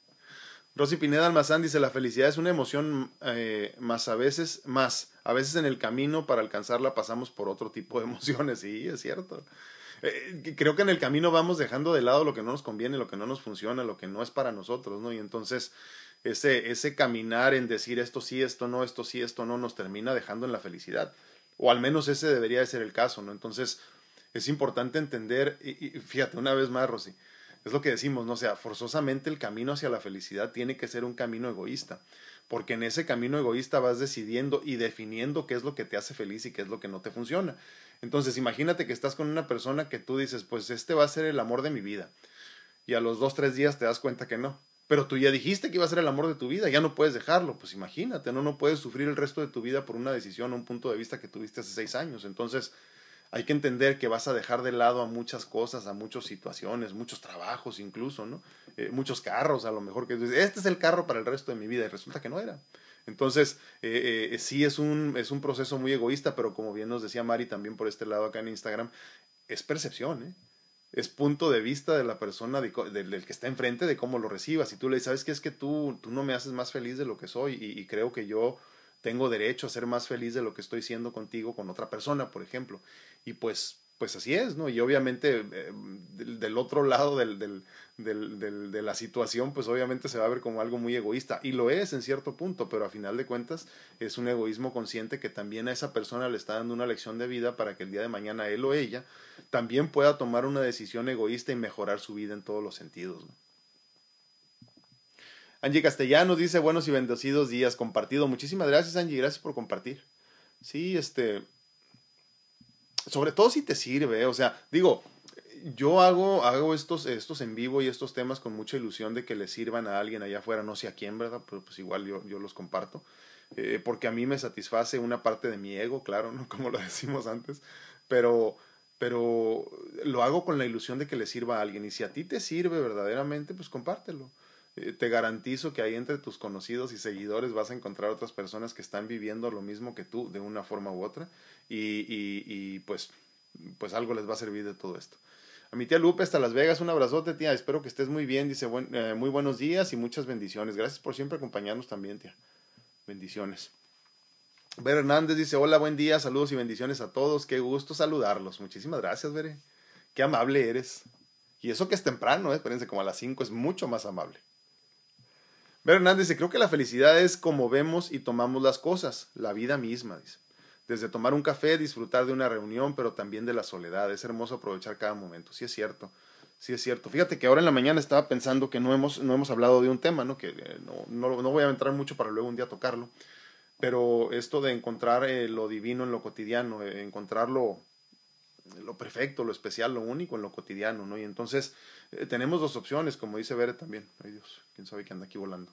Rosy Pineda Almazán dice, la felicidad es una emoción eh, más a veces, más, a veces en el camino para alcanzarla pasamos por otro tipo de emociones, sí, es cierto. Eh, creo que en el camino vamos dejando de lado lo que no nos conviene, lo que no nos funciona, lo que no es para nosotros, ¿no? Y entonces ese, ese caminar en decir esto sí, esto no, esto sí, esto no, nos termina dejando en la felicidad. O al menos ese debería de ser el caso, ¿no? Entonces es importante entender, y, y fíjate, una vez más, Rosy, es lo que decimos, ¿no? O sea, forzosamente el camino hacia la felicidad tiene que ser un camino egoísta, porque en ese camino egoísta vas decidiendo y definiendo qué es lo que te hace feliz y qué es lo que no te funciona. Entonces, imagínate que estás con una persona que tú dices, pues este va a ser el amor de mi vida, y a los dos, tres días te das cuenta que no. Pero tú ya dijiste que iba a ser el amor de tu vida, ya no puedes dejarlo, pues imagínate, ¿no? No puedes sufrir el resto de tu vida por una decisión o un punto de vista que tuviste hace seis años. Entonces, hay que entender que vas a dejar de lado a muchas cosas, a muchas situaciones, muchos trabajos incluso, ¿no? Eh, muchos carros, a lo mejor que dices, este es el carro para el resto de mi vida, y resulta que no era. Entonces, eh, eh, sí es un, es un proceso muy egoísta, pero como bien nos decía Mari también por este lado acá en Instagram, es percepción, ¿eh? Es punto de vista de la persona, de, de, del que está enfrente, de cómo lo recibas. Y tú le dices, ¿sabes qué? Es que tú, tú no me haces más feliz de lo que soy y, y creo que yo tengo derecho a ser más feliz de lo que estoy siendo contigo con otra persona, por ejemplo. Y pues, pues así es, ¿no? Y obviamente eh, del, del otro lado del, del, del, del, de la situación, pues obviamente se va a ver como algo muy egoísta. Y lo es en cierto punto, pero a final de cuentas es un egoísmo consciente que también a esa persona le está dando una lección de vida para que el día de mañana él o ella también pueda tomar una decisión egoísta y mejorar su vida en todos los sentidos, ¿no? Angie Castellanos dice, buenos y bendecidos días, compartido. Muchísimas gracias, Angie, gracias por compartir. Sí, este, sobre todo si te sirve, ¿eh? O sea, digo, yo hago, hago estos, estos en vivo y estos temas con mucha ilusión de que le sirvan a alguien allá afuera, no sé a quién, ¿verdad? Pero pues igual yo, yo los comparto, eh, porque a mí me satisface una parte de mi ego, claro, ¿no? Como lo decimos antes, pero, pero lo hago con la ilusión de que le sirva a alguien, y si a ti te sirve verdaderamente, pues compártelo. eh, te garantizo que ahí entre tus conocidos y seguidores vas a encontrar otras personas que están viviendo lo mismo que tú de una forma u otra y, y, y pues, pues algo les va a servir de todo esto. A mi tía Lupe hasta Las Vegas, un abrazote, tía, espero que estés muy bien, dice buen, eh, muy buenos días y muchas bendiciones. Gracias por siempre acompañarnos también, tía. Bendiciones. Ver Hernández dice, hola, buen día, saludos y bendiciones a todos, qué gusto saludarlos. Muchísimas gracias, Bere. Qué amable eres. Y eso que es temprano, ¿eh? Espérense, como a las cinco es mucho más amable. Ver Hernández dice, creo que la felicidad es como vemos y tomamos las cosas, la vida misma, dice. Desde tomar un café, disfrutar de una reunión, pero también de la soledad. Es hermoso aprovechar cada momento. Sí es cierto, sí es cierto. Fíjate que ahora en la mañana estaba pensando que no hemos, no hemos hablado de un tema, ¿no? Que eh, no, no, no voy a entrar mucho para luego un día tocarlo. Pero esto de encontrar eh, lo divino en lo cotidiano, eh, encontrar lo, lo perfecto, lo especial, lo único en lo cotidiano, ¿no? Y entonces eh, tenemos dos opciones, como dice Bere también. Ay Dios, quién sabe qué anda aquí volando.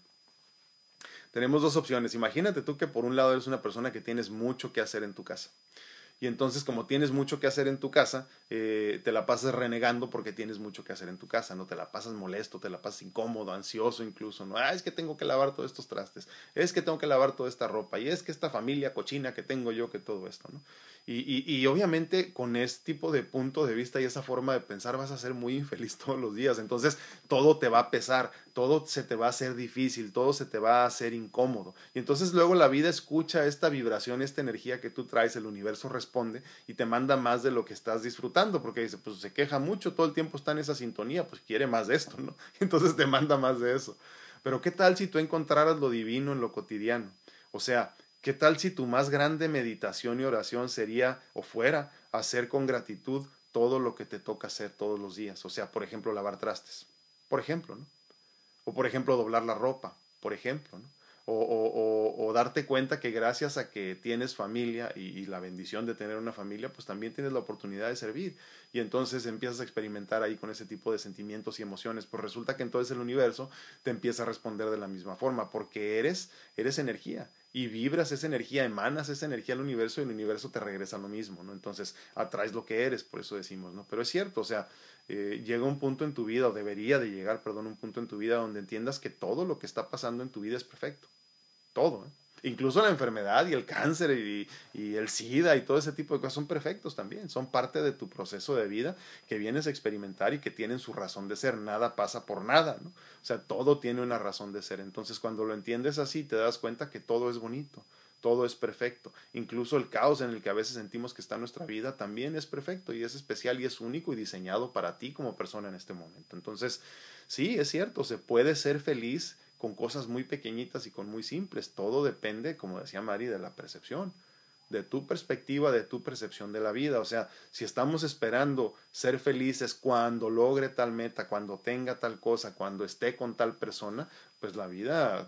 Tenemos dos opciones. Imagínate tú que por un lado eres una persona que tienes mucho que hacer en tu casa. Y entonces, como tienes mucho que hacer en tu casa, eh, te la pasas renegando porque tienes mucho que hacer en tu casa, ¿no? Te la pasas molesto, te la pasas incómodo, ansioso incluso, ¿no? Ah, es que tengo que lavar todos estos trastes, es que tengo que lavar toda esta ropa, y es que esta familia cochina que tengo yo, que todo esto, ¿no? Y, y, y obviamente con este tipo de punto de vista y esa forma de pensar vas a ser muy infeliz todos los días. Entonces, todo te va a pesar, todo se te va a hacer difícil, todo se te va a hacer incómodo. Y entonces luego la vida escucha esta vibración, esta energía que tú traes, el universo responde y te manda más de lo que estás disfrutando, porque dice, pues se queja mucho, todo el tiempo está en esa sintonía, pues quiere más de esto, ¿no? Entonces te manda más de eso. Pero ¿qué tal si tú encontraras lo divino en lo cotidiano? O sea, ¿qué tal si tu más grande meditación y oración sería o fuera hacer con gratitud todo lo que te toca hacer todos los días? O sea, por ejemplo, lavar trastes, por ejemplo, ¿no? O por ejemplo, doblar la ropa, por ejemplo, ¿no? O, o, o, o darte cuenta que gracias a que tienes familia y, y la bendición de tener una familia, pues también tienes la oportunidad de servir. Y entonces empiezas a experimentar ahí con ese tipo de sentimientos y emociones. Pues resulta que entonces el universo te empieza a responder de la misma forma, porque eres, eres energía. Y vibras esa energía, emanas esa energía al universo y el universo te regresa lo mismo, ¿no? Entonces atraes lo que eres, por eso decimos, ¿no? Pero es cierto, o sea, eh, llega un punto en tu vida, o debería de llegar, perdón, un punto en tu vida donde entiendas que todo lo que está pasando en tu vida es perfecto. Todo, ¿eh? Incluso la enfermedad y el cáncer y, y el SIDA y todo ese tipo de cosas son perfectos también, son parte de tu proceso de vida que vienes a experimentar y que tienen su razón de ser, nada pasa por nada, ¿no? O sea, todo tiene una razón de ser, entonces cuando lo entiendes así te das cuenta que todo es bonito, todo es perfecto, incluso el caos en el que a veces sentimos que está nuestra vida también es perfecto y es especial y es único y diseñado para ti como persona en este momento. Entonces, sí, es cierto, se puede ser feliz con cosas muy pequeñitas y con muy simples. Todo depende, como decía Mari, de la percepción, de tu perspectiva, de tu percepción de la vida. O sea, si estamos esperando ser felices cuando logre tal meta, cuando tenga tal cosa, cuando esté con tal persona, pues la vida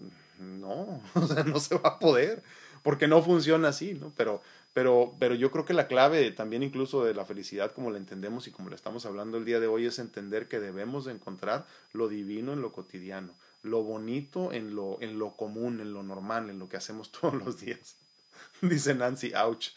no, o sea, no se va a poder, porque no funciona así, ¿no? Pero, pero, pero yo creo que la clave también incluso de la felicidad como la entendemos y como la estamos hablando el día de hoy es entender que debemos de encontrar lo divino en lo cotidiano, lo bonito en lo, en lo común, en lo normal, en lo que hacemos todos los días. Dice Nancy, ouch.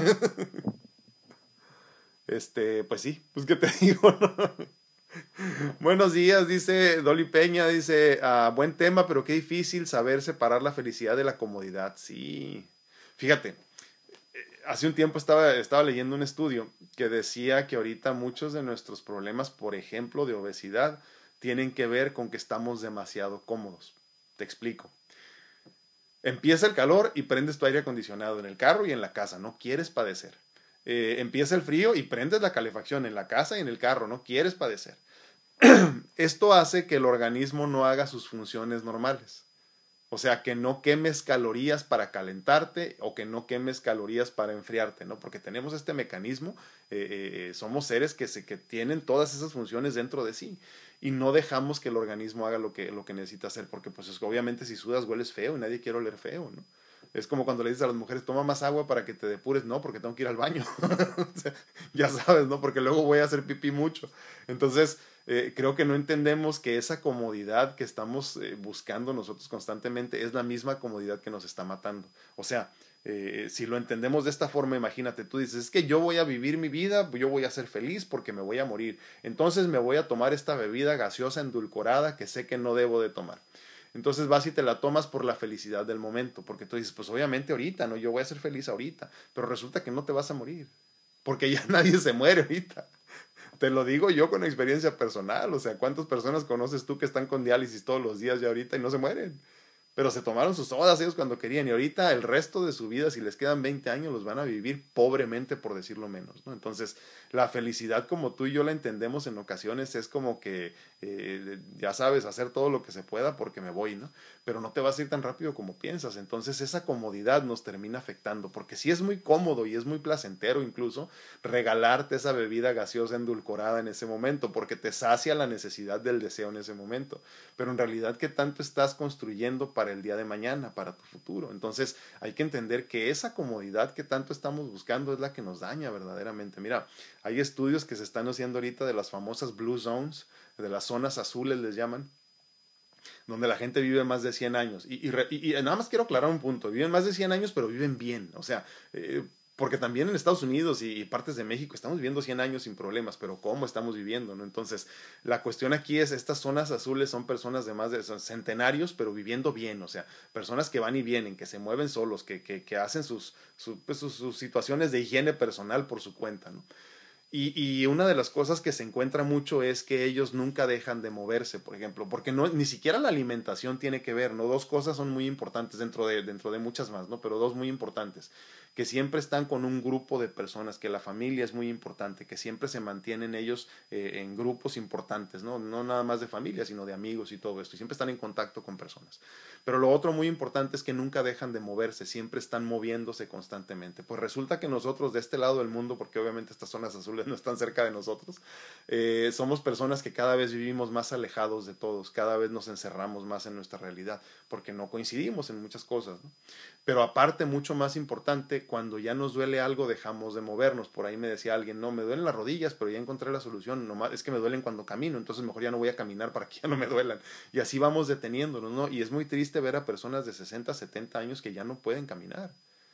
Este, pues sí, pues qué te digo, ¿no? Buenos días, dice Dolly Peña, dice, ah, buen tema, pero qué difícil saber separar la felicidad de la comodidad. Sí, fíjate, hace un tiempo estaba, estaba leyendo un estudio que decía que ahorita muchos de nuestros problemas, por ejemplo, de obesidad, tienen que ver con que estamos demasiado cómodos. Te explico. Empieza el calor y prendes tu aire acondicionado en el carro y en la casa, no quieres padecer. Eh, empieza el frío y prendes la calefacción en la casa y en el carro, no quieres padecer. Esto hace que el organismo no haga sus funciones normales. O sea, que no quemes calorías para calentarte o que no quemes calorías para enfriarte, ¿no? Porque tenemos este mecanismo, eh, eh, somos seres que, se, que tienen todas esas funciones dentro de sí y no dejamos que el organismo haga lo que, lo que necesita hacer, porque pues es, obviamente si sudas hueles feo y nadie quiere oler feo, ¿no? Es como cuando le dices a las mujeres, toma más agua para que te depures, no, porque tengo que ir al baño. O sea, ya sabes, ¿no? Porque luego voy a hacer pipí mucho. Entonces, eh, creo que no entendemos que esa comodidad que estamos eh, buscando nosotros constantemente es la misma comodidad que nos está matando. O sea, Eh, si lo entendemos de esta forma, imagínate, tú dices, es que yo voy a vivir mi vida, yo voy a ser feliz porque me voy a morir. Entonces me voy a tomar esta bebida gaseosa endulcorada que sé que no debo de tomar. Entonces vas y te la tomas por la felicidad del momento, porque tú dices, pues obviamente ahorita, ¿no? Yo voy a ser feliz ahorita, pero resulta que no te vas a morir, porque ya nadie se muere ahorita. Te lo digo yo con experiencia personal, o sea, ¿cuántas personas conoces tú que están con diálisis todos los días ya ahorita y no se mueren? Pero se tomaron sus sodas ellos cuando querían y ahorita el resto de su vida, si les quedan veinte años, los van a vivir pobremente por decirlo menos, ¿no? Entonces, la felicidad como tú y yo la entendemos en ocasiones es como que, eh, ya sabes, hacer todo lo que se pueda porque me voy, ¿no? Pero no te vas a ir tan rápido como piensas. Entonces, esa comodidad nos termina afectando porque sí es muy cómodo y es muy placentero incluso regalarte esa bebida gaseosa endulcorada en ese momento porque te sacia la necesidad del deseo en ese momento. Pero en realidad, ¿qué tanto estás construyendo para el día de mañana, para tu futuro? Entonces hay que entender que esa comodidad que tanto estamos buscando es la que nos daña verdaderamente. Mira, hay estudios que se están haciendo ahorita de las famosas blue zones, de las zonas azules les llaman, donde la gente vive más de cien años. Y, y, y, y nada más quiero aclarar un punto, viven más de cien años, pero viven bien. O sea, eh, porque también en Estados Unidos y, y partes de México estamos viviendo cien años sin problemas, pero ¿cómo estamos viviendo? ¿No? Entonces, la cuestión aquí es, estas zonas azules son personas de más de son centenarios, pero viviendo bien, o sea, personas que van y vienen, que se mueven solos, que, que, que hacen sus, su, pues, sus, sus situaciones de higiene personal por su cuenta, ¿no? Y, y, una de las cosas que se encuentra mucho es que ellos nunca dejan de moverse, por ejemplo, porque no, ni siquiera la alimentación tiene que ver, ¿no? Dos cosas son muy importantes dentro de, dentro de muchas más, ¿no? Pero dos muy importantes, que siempre están con un grupo de personas, que la familia es muy importante, que siempre se mantienen ellos eh, en grupos importantes, ¿no? No nada más de familia, sino de amigos y todo esto, y siempre están en contacto con personas. Pero lo otro muy importante es que nunca dejan de moverse, siempre están moviéndose constantemente. Pues resulta que nosotros de este lado del mundo, porque obviamente estas zonas azules no están cerca de nosotros, eh, somos personas que cada vez vivimos más alejados de todos, cada vez nos encerramos más en nuestra realidad, porque no coincidimos en muchas cosas, ¿no? Pero aparte, mucho más importante, cuando ya nos duele algo, dejamos de movernos. Por ahí me decía alguien, no, me duelen las rodillas, pero ya encontré la solución, nomás, es que me duelen cuando camino, entonces mejor ya no voy a caminar para que ya no me duelan. Y así vamos deteniéndonos, ¿no? Y es muy triste ver a personas de sesenta, setenta años que ya no pueden caminar,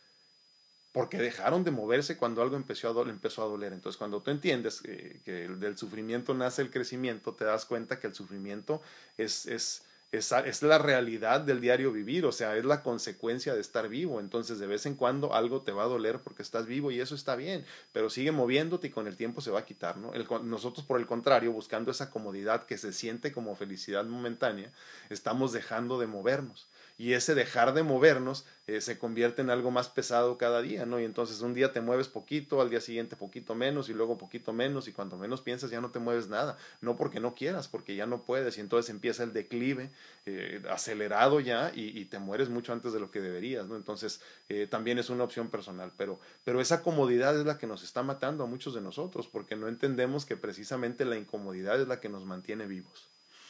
porque dejaron de moverse cuando algo empezó a, doler, empezó a doler. Entonces, cuando tú entiendes que, que del sufrimiento nace el crecimiento, te das cuenta que el sufrimiento es, es, es, es la realidad del diario vivir, o sea, es la consecuencia de estar vivo. Entonces, de vez en cuando algo te va a doler porque estás vivo y eso está bien, pero sigue moviéndote y con el tiempo se va a quitar, ¿no? El, nosotros, por el contrario, buscando esa comodidad que se siente como felicidad momentánea, estamos dejando de movernos. Y ese dejar de movernos eh, se convierte en algo más pesado cada día, ¿no? Y entonces un día te mueves poquito, al día siguiente poquito menos y luego poquito menos y cuando menos piensas ya no te mueves nada, no porque no quieras, porque ya no puedes y entonces empieza el declive eh, acelerado ya y, y te mueres mucho antes de lo que deberías, ¿no? Entonces eh, también es una opción personal, pero, pero esa comodidad es la que nos está matando a muchos de nosotros porque no entendemos que precisamente la incomodidad es la que nos mantiene vivos.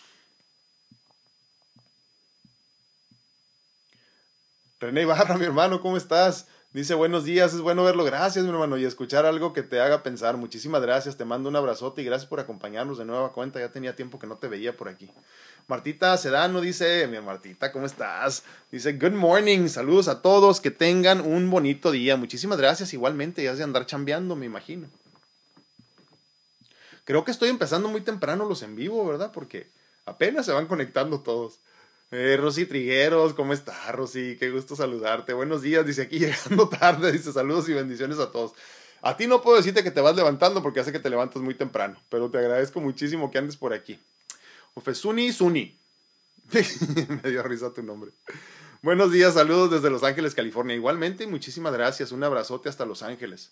René Ibarra, mi hermano, ¿cómo estás? Dice, buenos días, es bueno verlo, gracias, mi hermano, y escuchar algo que te haga pensar. Muchísimas gracias, te mando un abrazote y gracias por acompañarnos de nueva cuenta, ya tenía tiempo que no te veía por aquí. Martita Sedano dice, mi Martita, ¿cómo estás? Dice, good morning, saludos a todos, que tengan un bonito día. Muchísimas gracias, igualmente, ya has de andar chambeando, me imagino. Creo que estoy empezando muy temprano los en vivo, ¿verdad? Porque apenas se van conectando todos. Eh, Rosy Trigueros, ¿cómo estás, Rosy? Qué gusto saludarte. Buenos días, dice aquí llegando tarde, dice saludos y bendiciones a todos. A ti no puedo decirte que te vas levantando porque hace que te levantas muy temprano, pero te agradezco muchísimo que andes por aquí. Ofesuni Suni. Me dio risa tu nombre. Buenos días, saludos desde Los Ángeles, California. Igualmente, muchísimas gracias. Un abrazote hasta Los Ángeles.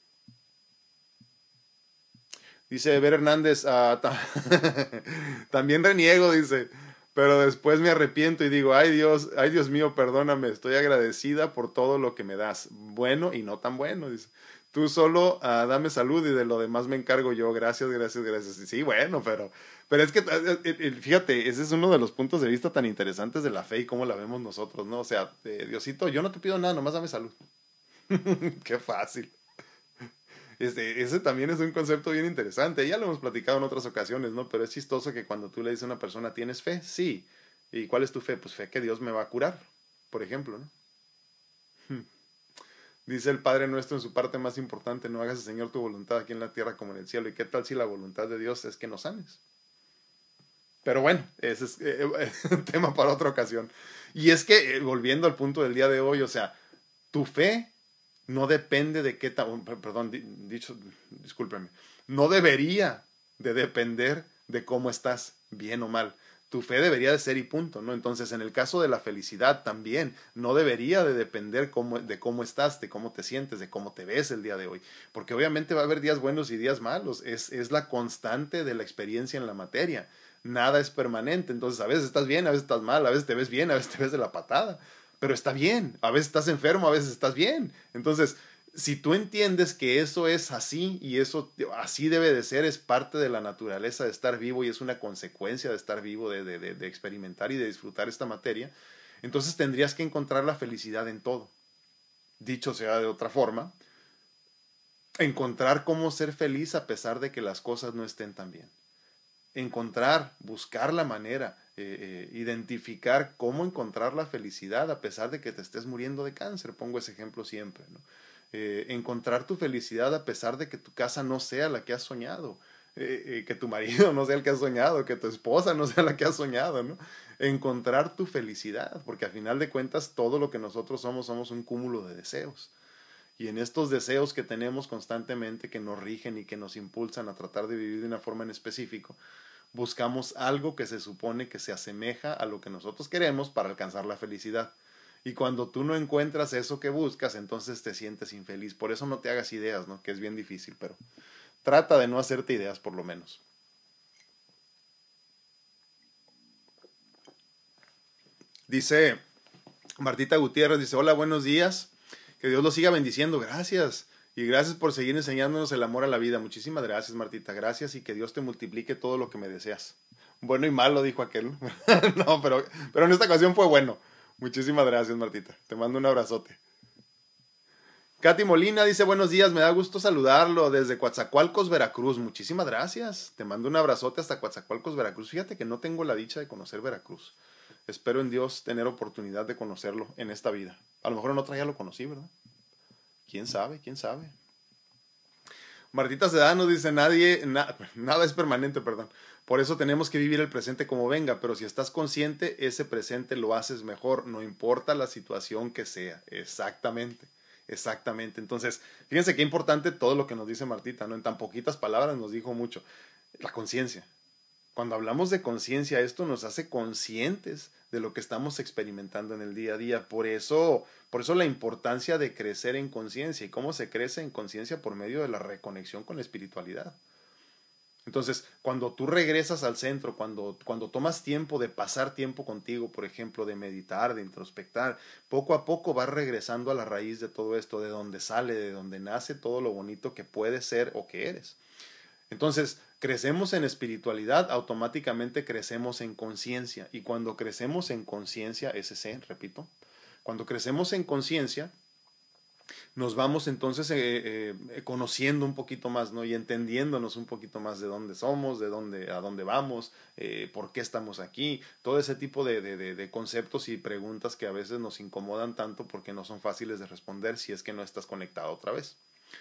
Dice Ver Hernández, uh, ta también reniego, dice, pero después me arrepiento y digo, ay Dios, ay Dios mío, perdóname, estoy agradecida por todo lo que me das, bueno y no tan bueno, dice. Tú solo uh, dame salud y de lo demás me encargo yo, gracias, gracias, gracias. Sí, bueno, pero, pero es que, eh, eh, fíjate, ese es uno de los puntos de vista tan interesantes de la fe y cómo la vemos nosotros, ¿no? O sea, eh, Diosito, yo no te pido nada, nomás dame salud. Qué fácil. Este, ese también es un concepto bien interesante. Ya lo hemos platicado en otras ocasiones, ¿no? Pero es chistoso que cuando tú le dices a una persona, ¿tienes fe? Sí. ¿Y cuál es tu fe? Pues fe que Dios me va a curar, por ejemplo, ¿no? Dice el Padre Nuestro en su parte más importante, no hagas, Señor, tu voluntad aquí en la tierra como en el cielo. ¿Y qué tal si la voluntad de Dios es que nos sanes? Pero bueno, ese es eh, eh, tema para otra ocasión. Y es que, eh, volviendo al punto del día de hoy, o sea, tu fe no depende de qué tan, perdón, dicho, discúlpeme, no debería de depender de cómo estás, bien o mal. Tu fe debería de ser y punto, ¿no? Entonces, en el caso de la felicidad también, no debería de depender cómo, de cómo estás, de cómo te sientes, de cómo te ves el día de hoy. Porque obviamente va a haber días buenos y días malos. Es, es la constante de la experiencia en la materia. Nada es permanente. Entonces, a veces estás bien, a veces estás mal, a veces te ves bien, a veces te ves de la patada. Pero está bien. A veces estás enfermo, a veces estás bien. Entonces, si tú entiendes que eso es así y eso así debe de ser, es parte de la naturaleza de estar vivo y es una consecuencia de estar vivo, de, de, de, de experimentar y de disfrutar esta materia, entonces tendrías que encontrar la felicidad en todo. Dicho sea de otra forma, encontrar cómo ser feliz a pesar de que las cosas no estén tan bien. Encontrar, buscar la manera, eh, eh, identificar cómo encontrar la felicidad a pesar de que te estés muriendo de cáncer. Pongo ese ejemplo siempre, ¿no? Eh, encontrar tu felicidad a pesar de que tu casa no sea la que has soñado, eh, eh, que tu marido no sea el que has soñado, que tu esposa no sea la que has soñado, ¿no? Encontrar tu felicidad, porque al final de cuentas todo lo que nosotros somos somos un cúmulo de deseos. Y en estos deseos que tenemos constantemente, que nos rigen y que nos impulsan a tratar de vivir de una forma en específico, buscamos algo que se supone que se asemeja a lo que nosotros queremos para alcanzar la felicidad. Y cuando tú no encuentras eso que buscas, entonces te sientes infeliz. Por eso no te hagas ideas, ¿no? Que es bien difícil, pero trata de no hacerte ideas por lo menos. Dice Martita Gutiérrez, dice, hola, buenos días. Que Dios los siga bendiciendo. Gracias. Y gracias por seguir enseñándonos el amor a la vida. Muchísimas gracias, Martita. Gracias y que Dios te multiplique todo lo que me deseas. Bueno y malo, dijo aquel. No, pero, pero en esta ocasión fue bueno. Muchísimas gracias, Martita. Te mando un abrazote. Katy Molina dice, buenos días, me da gusto saludarlo desde Coatzacoalcos, Veracruz. Muchísimas gracias. Te mando un abrazote hasta Coatzacoalcos, Veracruz. Fíjate que no tengo la dicha de conocer Veracruz. Espero en Dios tener oportunidad de conocerlo en esta vida. A lo mejor en otra ya lo conocí, ¿verdad? ¿Quién sabe? ¿Quién sabe? Martita Sedano dice, nadie, na, nada es permanente, perdón. Por eso tenemos que vivir el presente como venga, pero si estás consciente, ese presente lo haces mejor, no importa la situación que sea. Exactamente, exactamente. Entonces, fíjense qué importante todo lo que nos dice Martita, ¿no? En tan poquitas palabras nos dijo mucho. La conciencia. Cuando hablamos de conciencia, esto nos hace conscientes de lo que estamos experimentando en el día a día. Por eso, por eso la importancia de crecer en conciencia. ¿Y cómo se crece en conciencia? Por medio de la reconexión con la espiritualidad. Entonces, cuando tú regresas al centro, cuando, cuando tomas tiempo de pasar tiempo contigo, por ejemplo, de meditar, de introspectar, poco a poco vas regresando a la raíz de todo esto, de donde sale, de donde nace todo lo bonito que puedes ser o que eres. Entonces, crecemos en espiritualidad, automáticamente crecemos en conciencia. Y cuando crecemos en conciencia, ese C, repito, cuando crecemos en conciencia, nos vamos entonces eh, eh, conociendo un poquito más, ¿no? Y entendiéndonos un poquito más de dónde somos, de dónde, a dónde vamos, eh, por qué estamos aquí, todo ese tipo de, de, de conceptos y preguntas que a veces nos incomodan tanto porque no son fáciles de responder si es que no estás conectado otra vez.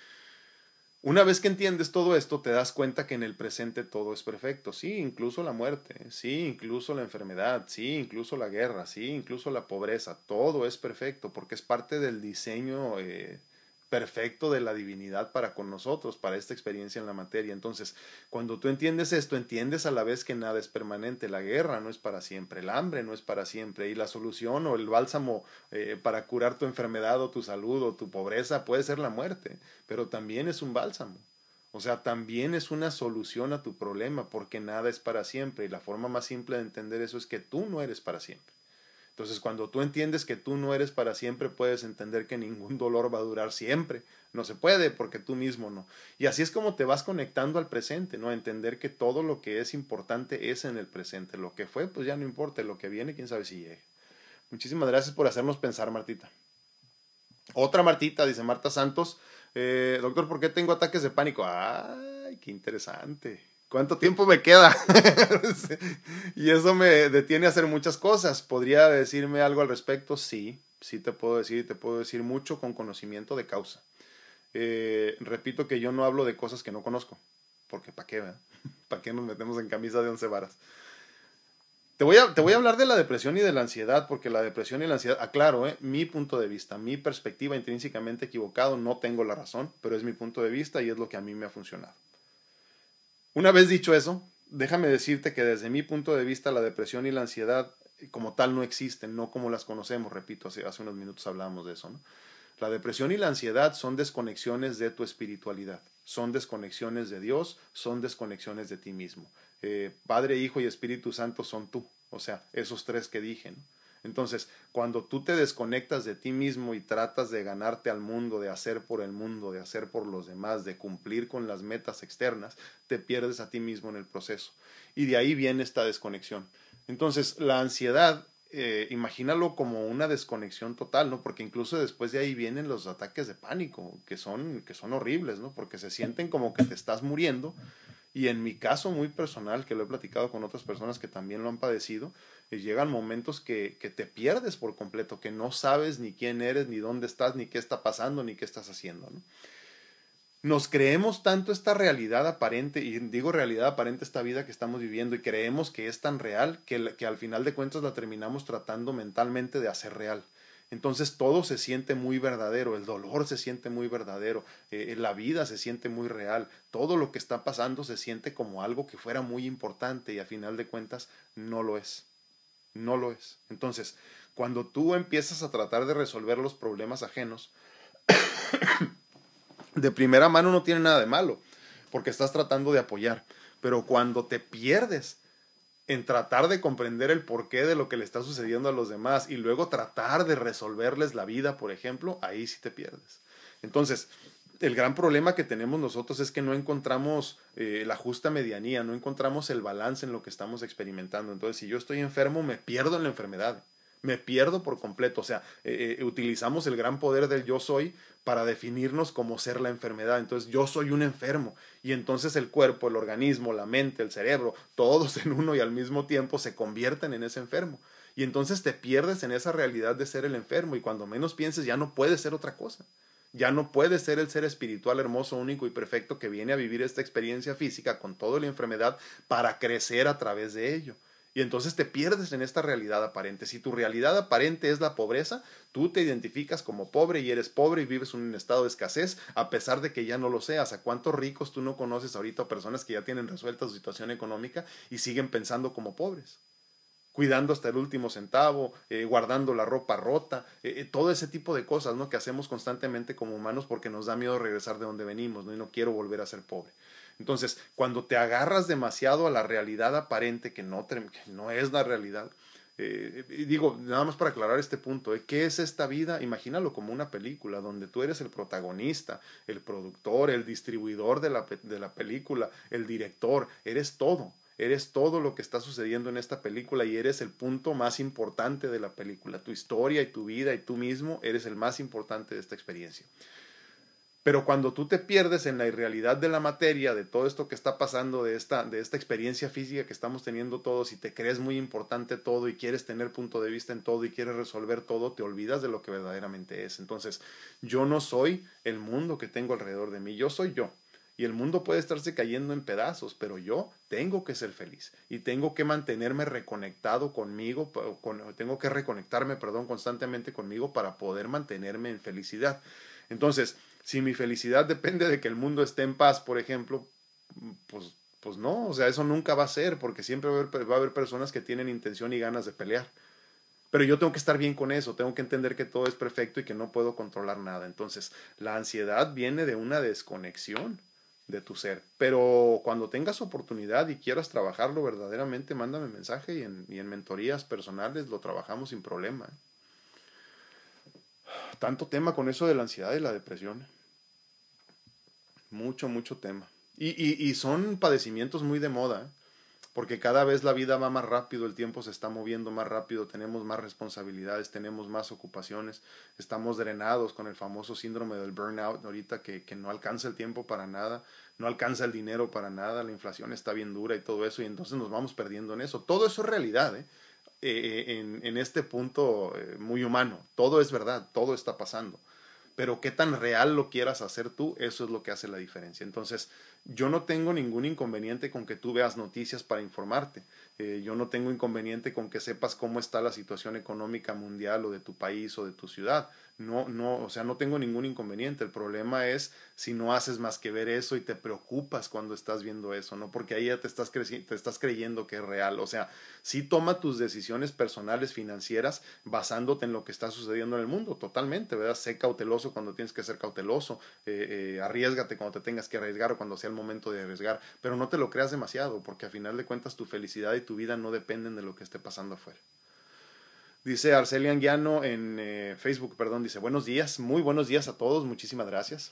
Una vez que entiendes todo esto, te das cuenta que en el presente todo es perfecto. Sí, incluso la muerte, sí, incluso la enfermedad, sí, incluso la guerra, sí, incluso la pobreza. Todo es perfecto porque es parte del diseño eh, perfecto de la divinidad para con nosotros, para esta experiencia en la materia. Entonces, cuando tú entiendes esto, entiendes a la vez que nada es permanente. La guerra no es para siempre, el hambre no es para siempre y la solución o el bálsamo eh, para curar tu enfermedad o tu salud o tu pobreza puede ser la muerte, pero también es un bálsamo. O sea, también es una solución a tu problema porque nada es para siempre y la forma más simple de entender eso es que tú no eres para siempre. Entonces, cuando tú entiendes que tú no eres para siempre, puedes entender que ningún dolor va a durar siempre. No se puede porque tú mismo no. Y así es como te vas conectando al presente, ¿no? A entender que todo lo que es importante es en el presente. Lo que fue, pues ya no importa. Lo que viene, quién sabe si llegue. Muchísimas gracias por hacernos pensar, Martita. Otra Martita, dice Marta Santos. Eh, doctor, ¿por qué tengo ataques de pánico? Ay, qué interesante. ¿Cuánto tiempo me queda? Y eso me detiene a hacer muchas cosas. ¿Podría decirme algo al respecto? Sí, sí te puedo decir, te puedo decir mucho con conocimiento de causa. Eh, repito que yo no hablo de cosas que no conozco, porque ¿para qué, verdad? ¿Para qué nos metemos en camisa de once varas? Te voy, a, te voy a hablar de la depresión y de la ansiedad, porque la depresión y la ansiedad, aclaro, eh, mi punto de vista, mi perspectiva intrínsecamente equivocado, no tengo la razón, pero es mi punto de vista y es lo que a mí me ha funcionado. Una vez dicho eso, déjame decirte que desde mi punto de vista la depresión y la ansiedad como tal no existen, no como las conocemos, repito, hace, hace unos minutos hablábamos de eso, ¿no? La depresión y la ansiedad son desconexiones de tu espiritualidad, son desconexiones de Dios, son desconexiones de ti mismo. Eh, Padre, Hijo y Espíritu Santo son tú, o sea, esos tres que dije, ¿no? Entonces, cuando tú te desconectas de ti mismo y tratas de ganarte al mundo, de hacer por el mundo, de hacer por los demás, de cumplir con las metas externas, te pierdes a ti mismo en el proceso. Y de ahí viene esta desconexión. Entonces, la ansiedad, eh, imagínalo como una desconexión total, ¿no? Porque incluso después de ahí vienen los ataques de pánico, que son, que son horribles, ¿no? Porque se sienten como que te estás muriendo. Y en mi caso muy personal, que lo he platicado con otras personas que también lo han padecido, eh, llegan momentos que, que te pierdes por completo, que no sabes ni quién eres, ni dónde estás, ni qué está pasando, ni qué estás haciendo, ¿no? Nos creemos tanto esta realidad aparente, y digo realidad aparente, esta vida que estamos viviendo, y creemos que es tan real que, que al final de cuentas la terminamos tratando mentalmente de hacer real. Entonces todo se siente muy verdadero, el dolor se siente muy verdadero, eh, la vida se siente muy real, todo lo que está pasando se siente como algo que fuera muy importante y a final de cuentas no lo es, no lo es. Entonces, cuando tú empiezas a tratar de resolver los problemas ajenos, de primera mano no tiene nada de malo, porque estás tratando de apoyar, pero cuando te pierdes en tratar de comprender el porqué de lo que le está sucediendo a los demás y luego tratar de resolverles la vida, por ejemplo, ahí sí te pierdes. Entonces, el gran problema que tenemos nosotros es que no encontramos eh, la justa medianía, no encontramos el balance en lo que estamos experimentando. Entonces, si yo estoy enfermo, me pierdo en la enfermedad. Me pierdo por completo. O sea, eh, eh, utilizamos el gran poder del yo soy para definirnos como ser la enfermedad. Entonces, yo soy un enfermo. Y entonces el cuerpo, el organismo, la mente, el cerebro, todos en uno y al mismo tiempo se convierten en ese enfermo. Y entonces te pierdes en esa realidad de ser el enfermo. Y cuando menos pienses, ya no puedes ser otra cosa. Ya no puedes ser el ser espiritual, hermoso, único y perfecto que viene a vivir esta experiencia física con toda la enfermedad para crecer a través de ello. Y entonces te pierdes en esta realidad aparente. Si tu realidad aparente es la pobreza, tú te identificas como pobre y eres pobre y vives en un estado de escasez, a pesar de que ya no lo seas. ¿A cuántos ricos tú no conoces ahorita, personas que ya tienen resuelta su situación económica y siguen pensando como pobres? Cuidando hasta el último centavo, eh, guardando la ropa rota, eh, eh, todo ese tipo de cosas, ¿no? Que hacemos constantemente como humanos porque nos da miedo regresar de donde venimos, ¿no? Y no quiero volver a ser pobre. Entonces, cuando te agarras demasiado a la realidad aparente, que no, que no es la realidad, eh, y digo, nada más para aclarar este punto, ¿eh? ¿Qué es esta vida? Imagínalo como una película donde tú eres el protagonista, el productor, el distribuidor de la, de la película, el director, eres todo. Eres todo lo que está sucediendo en esta película y eres el punto más importante de la película. Tu historia y tu vida y tú mismo eres el más importante de esta experiencia. Pero cuando tú te pierdes en la irrealidad de la materia, de todo esto que está pasando, de esta, de esta experiencia física que estamos teniendo todos y te crees muy importante todo y quieres tener punto de vista en todo y quieres resolver todo, te olvidas de lo que verdaderamente es. Entonces, yo no soy el mundo que tengo alrededor de mí, yo soy yo. Y el mundo puede estarse cayendo en pedazos, pero yo tengo que ser feliz y tengo que mantenerme reconectado conmigo, con, tengo que reconectarme, perdón, constantemente conmigo para poder mantenerme en felicidad. Entonces, si mi felicidad depende de que el mundo esté en paz, por ejemplo, pues, pues no, o sea, eso nunca va a ser, porque siempre va a haber, va a haber personas que tienen intención y ganas de pelear. Pero yo tengo que estar bien con eso, tengo que entender que todo es perfecto y que no puedo controlar nada. Entonces, la ansiedad viene de una desconexión de tu ser. Pero cuando tengas oportunidad y quieras trabajarlo verdaderamente, mándame mensaje y en, y en mentorías personales lo trabajamos sin problema. Tanto tema con eso de la ansiedad y la depresión. Mucho, mucho tema. Y, y, y son padecimientos muy de moda, ¿eh? Porque cada vez la vida va más rápido, el tiempo se está moviendo más rápido, tenemos más responsabilidades, tenemos más ocupaciones, estamos drenados con el famoso síndrome del burnout ahorita que, que no alcanza el tiempo para nada, no alcanza el dinero para nada, la inflación está bien dura y todo eso, y entonces nos vamos perdiendo en eso. Todo eso es realidad, ¿eh? eh, en, en este punto eh, muy humano. Todo es verdad, todo está pasando. Pero qué tan real lo quieras hacer tú, eso es lo que hace la diferencia. Entonces, yo no tengo ningún inconveniente con que tú veas noticias para informarte. Eh, yo no tengo inconveniente con que sepas cómo está la situación económica mundial o de tu país o de tu ciudad. No, no, o sea, no tengo ningún inconveniente. El problema es si no haces más que ver eso y te preocupas cuando estás viendo eso, ¿no? Porque ahí ya te estás, creci- te estás creyendo que es real. O sea, sí toma tus decisiones personales financieras basándote en lo que está sucediendo en el mundo, totalmente, ¿verdad? Sé cauteloso cuando tienes que ser cauteloso, eh, eh, arriésgate cuando te tengas que arriesgar o cuando sea el momento de arriesgar, pero no te lo creas demasiado, porque a final de cuentas tu felicidad y tu vida no dependen de lo que esté pasando afuera. Dice Arcelia Anguiano en eh, Facebook, perdón, dice, buenos días, muy buenos días a todos, muchísimas gracias.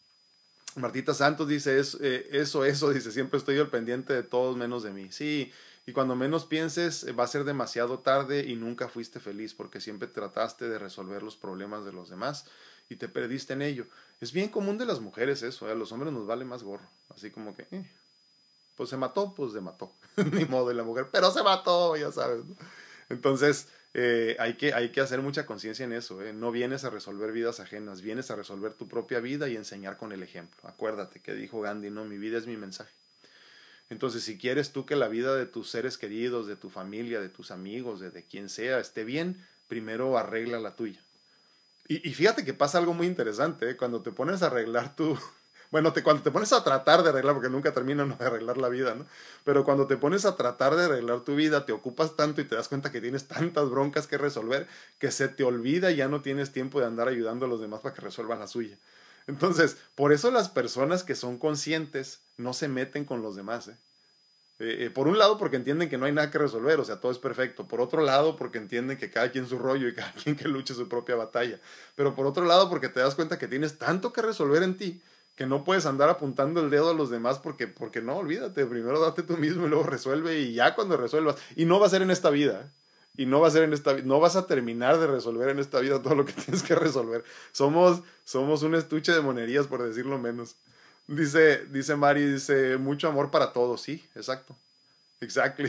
Martita Santos dice, es, eh, eso, eso, dice, siempre estoy al pendiente de todos menos de mí. Sí, y cuando menos pienses eh, va a ser demasiado tarde y nunca fuiste feliz porque siempre trataste de resolver los problemas de los demás y te perdiste en ello. Es bien común de las mujeres eso, ¿eh? A los hombres nos vale más gorro, así como que, eh, pues se mató, pues se mató, ni modo de la mujer, pero se mató, ya sabes, ¿no? Entonces, eh, hay, que, hay que hacer mucha conciencia en eso. ¿eh? No vienes a resolver vidas ajenas, vienes a resolver tu propia vida y enseñar con el ejemplo. Acuérdate que dijo Gandhi, no, mi vida es mi mensaje. Entonces, si quieres tú que la vida de tus seres queridos, de tu familia, de tus amigos, de, de quien sea, esté bien, primero arregla la tuya. Y, y fíjate que pasa algo muy interesante, ¿eh? Cuando te pones a arreglar tu, bueno, te, cuando te pones a tratar de arreglar, porque nunca terminan de arreglar la vida, ¿no? Pero cuando te pones a tratar de arreglar tu vida, te ocupas tanto y te das cuenta que tienes tantas broncas que resolver que se te olvida y ya no tienes tiempo de andar ayudando a los demás para que resuelvan la suya. Entonces, por eso las personas que son conscientes no se meten con los demás, ¿eh? Eh, eh, por un lado porque entienden que no hay nada que resolver, o sea, todo es perfecto. Por otro lado porque entienden que cada quien su rollo y cada quien que luche su propia batalla. Pero por otro lado porque te das cuenta que tienes tanto que resolver en ti que no puedes andar apuntando el dedo a los demás porque, porque no, olvídate, primero date tú mismo y luego resuelve y ya cuando resuelvas. Y no va a ser en esta vida, ¿eh? Y no va a ser en esta vida, no vas a terminar de resolver en esta vida todo lo que tienes que resolver. Somos, somos un estuche de monerías, por decirlo menos. Dice, dice Mari, dice, mucho amor para todos, sí, exacto. Exactly.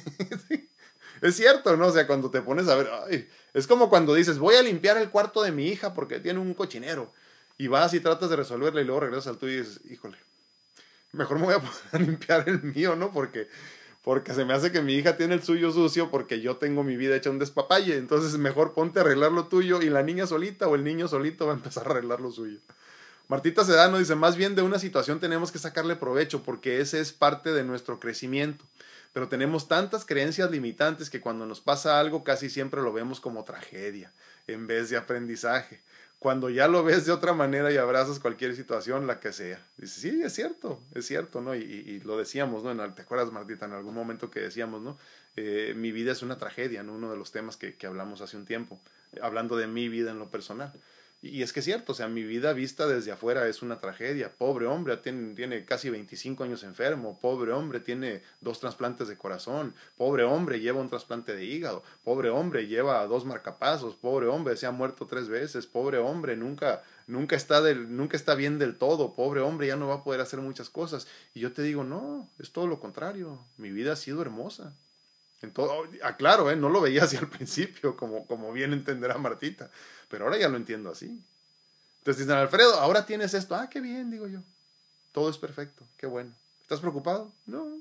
Sí. Es cierto, ¿no? O sea, cuando te pones a ver, ay, es como cuando dices, voy a limpiar el cuarto de mi hija porque tiene un cochinero. Y vas y tratas de resolverla y luego regresas al tuyo y dices, híjole, mejor me voy a poner a limpiar el mío, ¿no? Porque, porque se me hace que mi hija tiene el suyo sucio porque yo tengo mi vida hecha un despapalle. Entonces mejor ponte a arreglar lo tuyo y la niña solita o el niño solito va a empezar a arreglar lo suyo. Martita Sedano dice, más bien de una situación tenemos que sacarle provecho porque ese es parte de nuestro crecimiento. Pero tenemos tantas creencias limitantes que cuando nos pasa algo casi siempre lo vemos como tragedia en vez de aprendizaje. Cuando ya lo ves de otra manera y abrazas cualquier situación, la que sea. Dice, sí, es cierto, es cierto, ¿no? Y, y, y lo decíamos, ¿no? ¿Te acuerdas, Martita, en algún momento que decíamos, ¿no? Eh, mi vida es una tragedia, ¿no? Uno de los temas que, que hablamos hace un tiempo, hablando de mi vida en lo personal. Y es que es cierto, o sea, mi vida vista desde afuera es una tragedia. Pobre hombre, tiene, tiene casi veinticinco años enfermo. Pobre hombre, tiene dos trasplantes de corazón. Pobre hombre, lleva un trasplante de hígado. Pobre hombre, lleva dos marcapasos. Pobre hombre, se ha muerto tres veces. Pobre hombre, nunca, nunca, está del, nunca está bien del todo. Pobre hombre, ya no va a poder hacer muchas cosas. Y yo te digo, no, es todo lo contrario. Mi vida ha sido hermosa. En todo, aclaro, ¿eh? No lo veía así al principio, como, como bien entenderá Martita, pero ahora ya lo entiendo así. Entonces dicen, Alfredo, ahora tienes esto. Ah, qué bien, digo yo. Todo es perfecto, qué bueno. ¿Estás preocupado? No,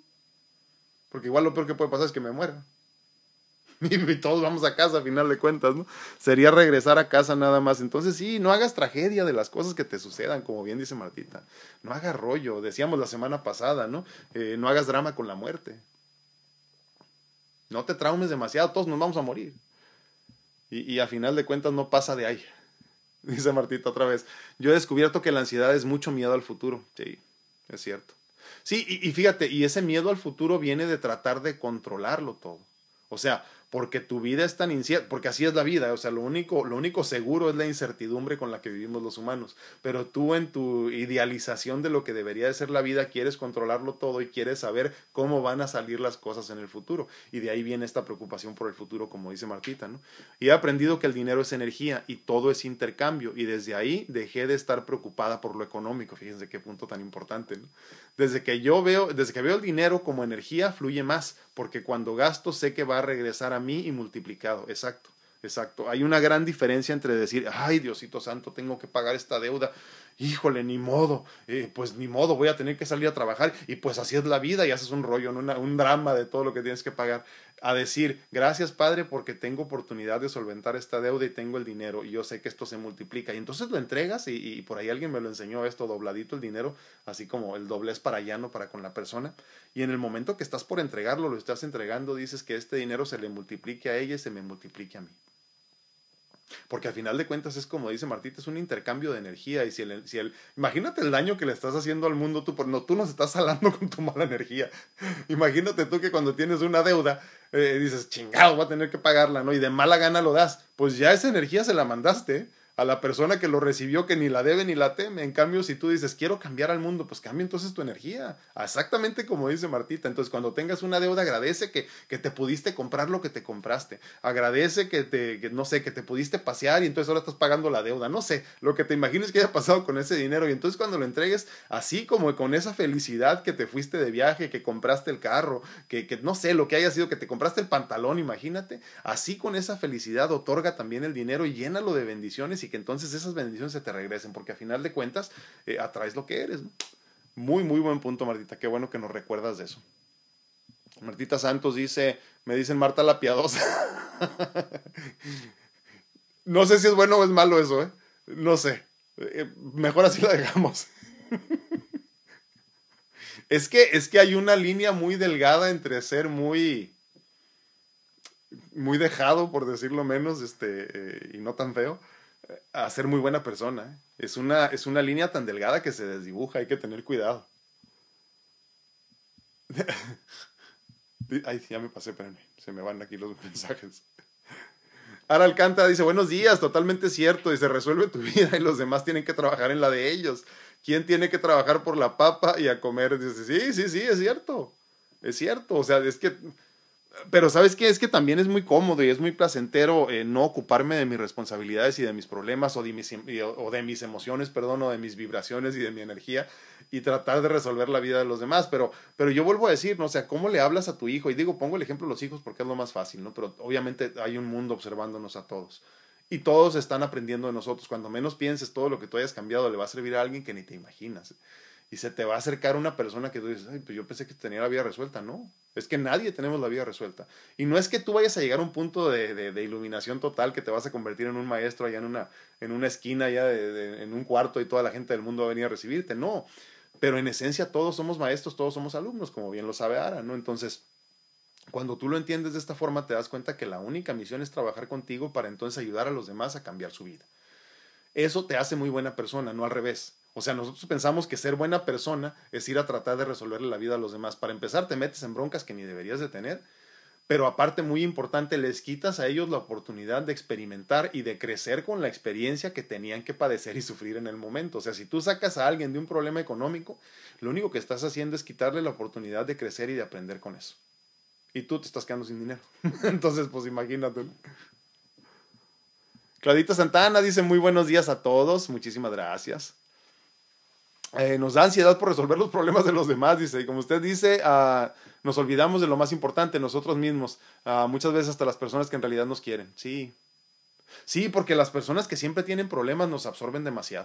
porque igual lo peor que puede pasar es que me muera. Y todos vamos a casa a final de cuentas, ¿no? Sería regresar a casa nada más. Entonces sí, no hagas tragedia de las cosas que te sucedan, como bien dice Martita. No hagas rollo, decíamos la semana pasada, ¿no? Eh, no hagas drama con la muerte. No te traumes demasiado, todos nos vamos a morir. Y, y a final de cuentas no pasa de ahí. Dice Martita otra vez. Yo he descubierto que la ansiedad es mucho miedo al futuro. Sí, es cierto. Sí, y, y fíjate, y ese miedo al futuro viene de tratar de controlarlo todo. O sea, porque tu vida es tan incierta, porque así es la vida, o sea, lo único, lo único seguro es la incertidumbre con la que vivimos los humanos, pero tú en tu idealización de lo que debería de ser la vida quieres controlarlo todo y quieres saber cómo van a salir las cosas en el futuro, y de ahí viene esta preocupación por el futuro, como dice Martita, ¿no? Y he aprendido que el dinero es energía y todo es intercambio, y desde ahí dejé de estar preocupada por lo económico, fíjense qué punto tan importante, ¿no? Desde que yo veo, desde que veo el dinero como energía, fluye más, porque cuando gasto sé que va a regresar a mí y multiplicado. Exacto, exacto. Hay una gran diferencia entre decir, ay, Diosito Santo, tengo que pagar esta deuda. Híjole, ni modo, eh, pues ni modo, voy a tener que salir a trabajar y pues así es la vida y haces un rollo, ¿no? Una, un drama de todo lo que tienes que pagar. A decir, gracias Padre porque tengo oportunidad de solventar esta deuda y tengo el dinero y yo sé que esto se multiplica. Y entonces lo entregas y, y por ahí alguien me lo enseñó esto, dobladito el dinero, así como el doblez para allá, no para con la persona. Y en el momento que estás por entregarlo, lo estás entregando, dices que este dinero se le multiplique a ella y se me multiplique a mí. Porque al final de cuentas es como dice Martita, es un intercambio de energía. Y si el, si el, imagínate el daño que le estás haciendo al mundo, tú, no, tú nos estás salando con tu mala energía. Imagínate tú que cuando tienes una deuda, eh, dices, chingado, voy a tener que pagarla, ¿no? Y de mala gana lo das. Pues ya esa energía se la mandaste a la persona que lo recibió, que ni la debe ni la teme. En cambio, si tú dices, quiero cambiar al mundo, pues cambia entonces tu energía. Exactamente como dice Martita. Entonces, cuando tengas una deuda, agradece que, que te pudiste comprar lo que te compraste. Agradece que te, que, no sé, que te pudiste pasear y entonces ahora estás pagando la deuda. No sé, lo que te imagines que haya pasado con ese dinero. Y entonces cuando lo entregues, así como con esa felicidad que te fuiste de viaje, que compraste el carro, que, que no sé, lo que haya sido, que te compraste el pantalón, imagínate. Así con esa felicidad otorga también el dinero y llénalo de bendiciones y que entonces esas bendiciones se te regresen, porque a final de cuentas eh, atraes lo que eres, ¿no? Muy, muy buen punto, Martita, qué bueno que nos recuerdas de eso. Martita Santos dice, me dicen Marta la Piadosa. No sé si es bueno o es malo eso, ¿eh? No sé. Eh, mejor así la dejamos. Es que, es que hay una línea muy delgada entre ser muy, muy dejado, por decirlo menos, este, eh, y no tan feo, a ser muy buena persona. ¿Eh? Es una, es una línea tan delgada que se desdibuja, hay que tener cuidado. Ay, ya me pasé, espérenme, se me van aquí los mensajes. Ara Alcántara dice, buenos días, totalmente cierto, y se resuelve tu vida y los demás tienen que trabajar en la de ellos. ¿Quién tiene que trabajar por la papa y a comer? Dice, sí, sí, sí, es cierto, es cierto, o sea, es que... Pero ¿sabes qué? Es que también es muy cómodo y es muy placentero eh, no ocuparme de mis responsabilidades y de mis problemas o de mis, o de mis emociones, perdón, o de mis vibraciones y de mi energía y tratar de resolver la vida de los demás. Pero, pero yo vuelvo a decir, ¿no? O sea, ¿cómo le hablas a tu hijo? Y digo, pongo el ejemplo de los hijos porque es lo más fácil, ¿no? Pero obviamente hay un mundo observándonos a todos. Y todos están aprendiendo de nosotros. Cuando menos pienses, todo lo que tú hayas cambiado le va a servir a alguien que ni te imaginas. Y se te va a acercar una persona que tú dices, ay, pues yo pensé que tenía la vida resuelta. No, es que nadie tenemos la vida resuelta. Y no es que tú vayas a llegar a un punto de, de, de iluminación total que te vas a convertir en un maestro allá en una, en una esquina, allá de, de, en un cuarto y toda la gente del mundo va a venir a recibirte. No, pero en esencia todos somos maestros, todos somos alumnos, como bien lo sabe Ara, ¿no? Entonces, cuando tú lo entiendes de esta forma, te das cuenta que la única misión es trabajar contigo para entonces ayudar a los demás a cambiar su vida. Eso te hace muy buena persona, no al revés. O sea, nosotros pensamos que ser buena persona es ir a tratar de resolverle la vida a los demás. Para empezar, te metes en broncas que ni deberías de tener, pero aparte, muy importante, les quitas a ellos la oportunidad de experimentar y de crecer con la experiencia que tenían que padecer y sufrir en el momento. O sea, si tú sacas a alguien de un problema económico, lo único que estás haciendo es quitarle la oportunidad de crecer y de aprender con eso. Y tú te estás quedando sin dinero. Entonces, pues imagínate. Claudita Santana dice muy buenos días a todos, muchísimas gracias. Eh, nos da ansiedad por resolver los problemas de los demás, dice, y como usted dice, uh, nos olvidamos de lo más importante, nosotros mismos, uh, muchas veces hasta las personas que en realidad nos quieren, sí, sí, porque las personas que siempre tienen problemas nos absorben demasiado.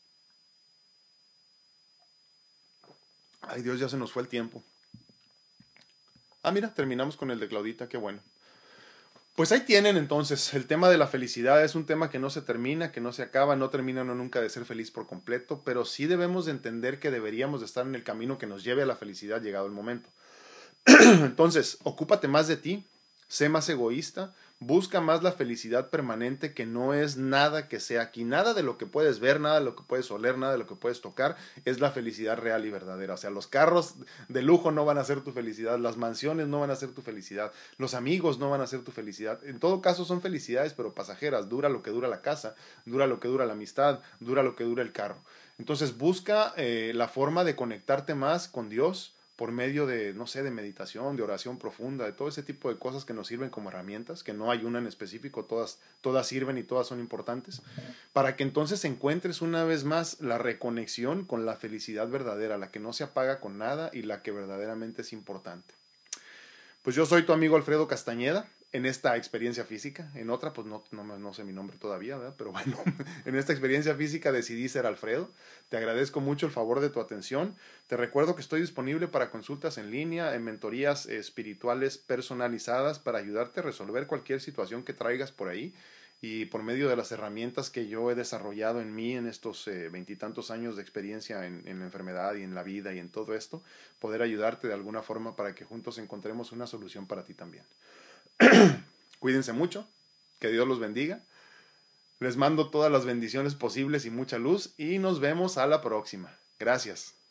Ay Dios, ya se nos fue el tiempo. Ah, mira, terminamos con el de Claudita, qué bueno. Pues ahí tienen entonces, el tema de la felicidad es un tema que no se termina, que no se acaba, no termina uno nunca de ser feliz por completo, pero sí debemos de entender que deberíamos de estar en el camino que nos lleve a la felicidad llegado el momento. Entonces, ocúpate más de ti, sé más egoísta, busca más la felicidad permanente que no es nada que sea aquí, nada de lo que puedes ver, nada de lo que puedes oler, nada de lo que puedes tocar, es la felicidad real y verdadera. O sea, los carros de lujo no van a ser tu felicidad, las mansiones no van a ser tu felicidad, los amigos no van a ser tu felicidad. En todo caso son felicidades, pero pasajeras, dura lo que dura la casa, dura lo que dura la amistad, dura lo que dura el carro. Entonces busca eh, la forma de conectarte más con Dios, por medio de, no sé, de meditación, de oración profunda, de todo ese tipo de cosas que nos sirven como herramientas, que no hay una en específico, todas, todas sirven y todas son importantes, para que entonces encuentres una vez más la reconexión con la felicidad verdadera, la que no se apaga con nada y la que verdaderamente es importante. Pues yo soy tu amigo Alfredo Castañeda. en esta experiencia física. En otra, pues no, no, no sé mi nombre todavía, ¿verdad? Pero bueno, en esta experiencia física decidí ser Alfredo. Te agradezco mucho el favor de tu atención. Te recuerdo que estoy disponible para consultas en línea, en mentorías espirituales personalizadas para ayudarte a resolver cualquier situación que traigas por ahí. Y por medio de las herramientas que yo he desarrollado en mí en estos veintitantos eh, años de experiencia en, en la enfermedad y en la vida y en todo esto, poder ayudarte de alguna forma para que juntos encontremos una solución para ti también. Cuídense mucho, que Dios los bendiga. Les mando todas las bendiciones posibles y mucha luz y nos vemos a la próxima. Gracias.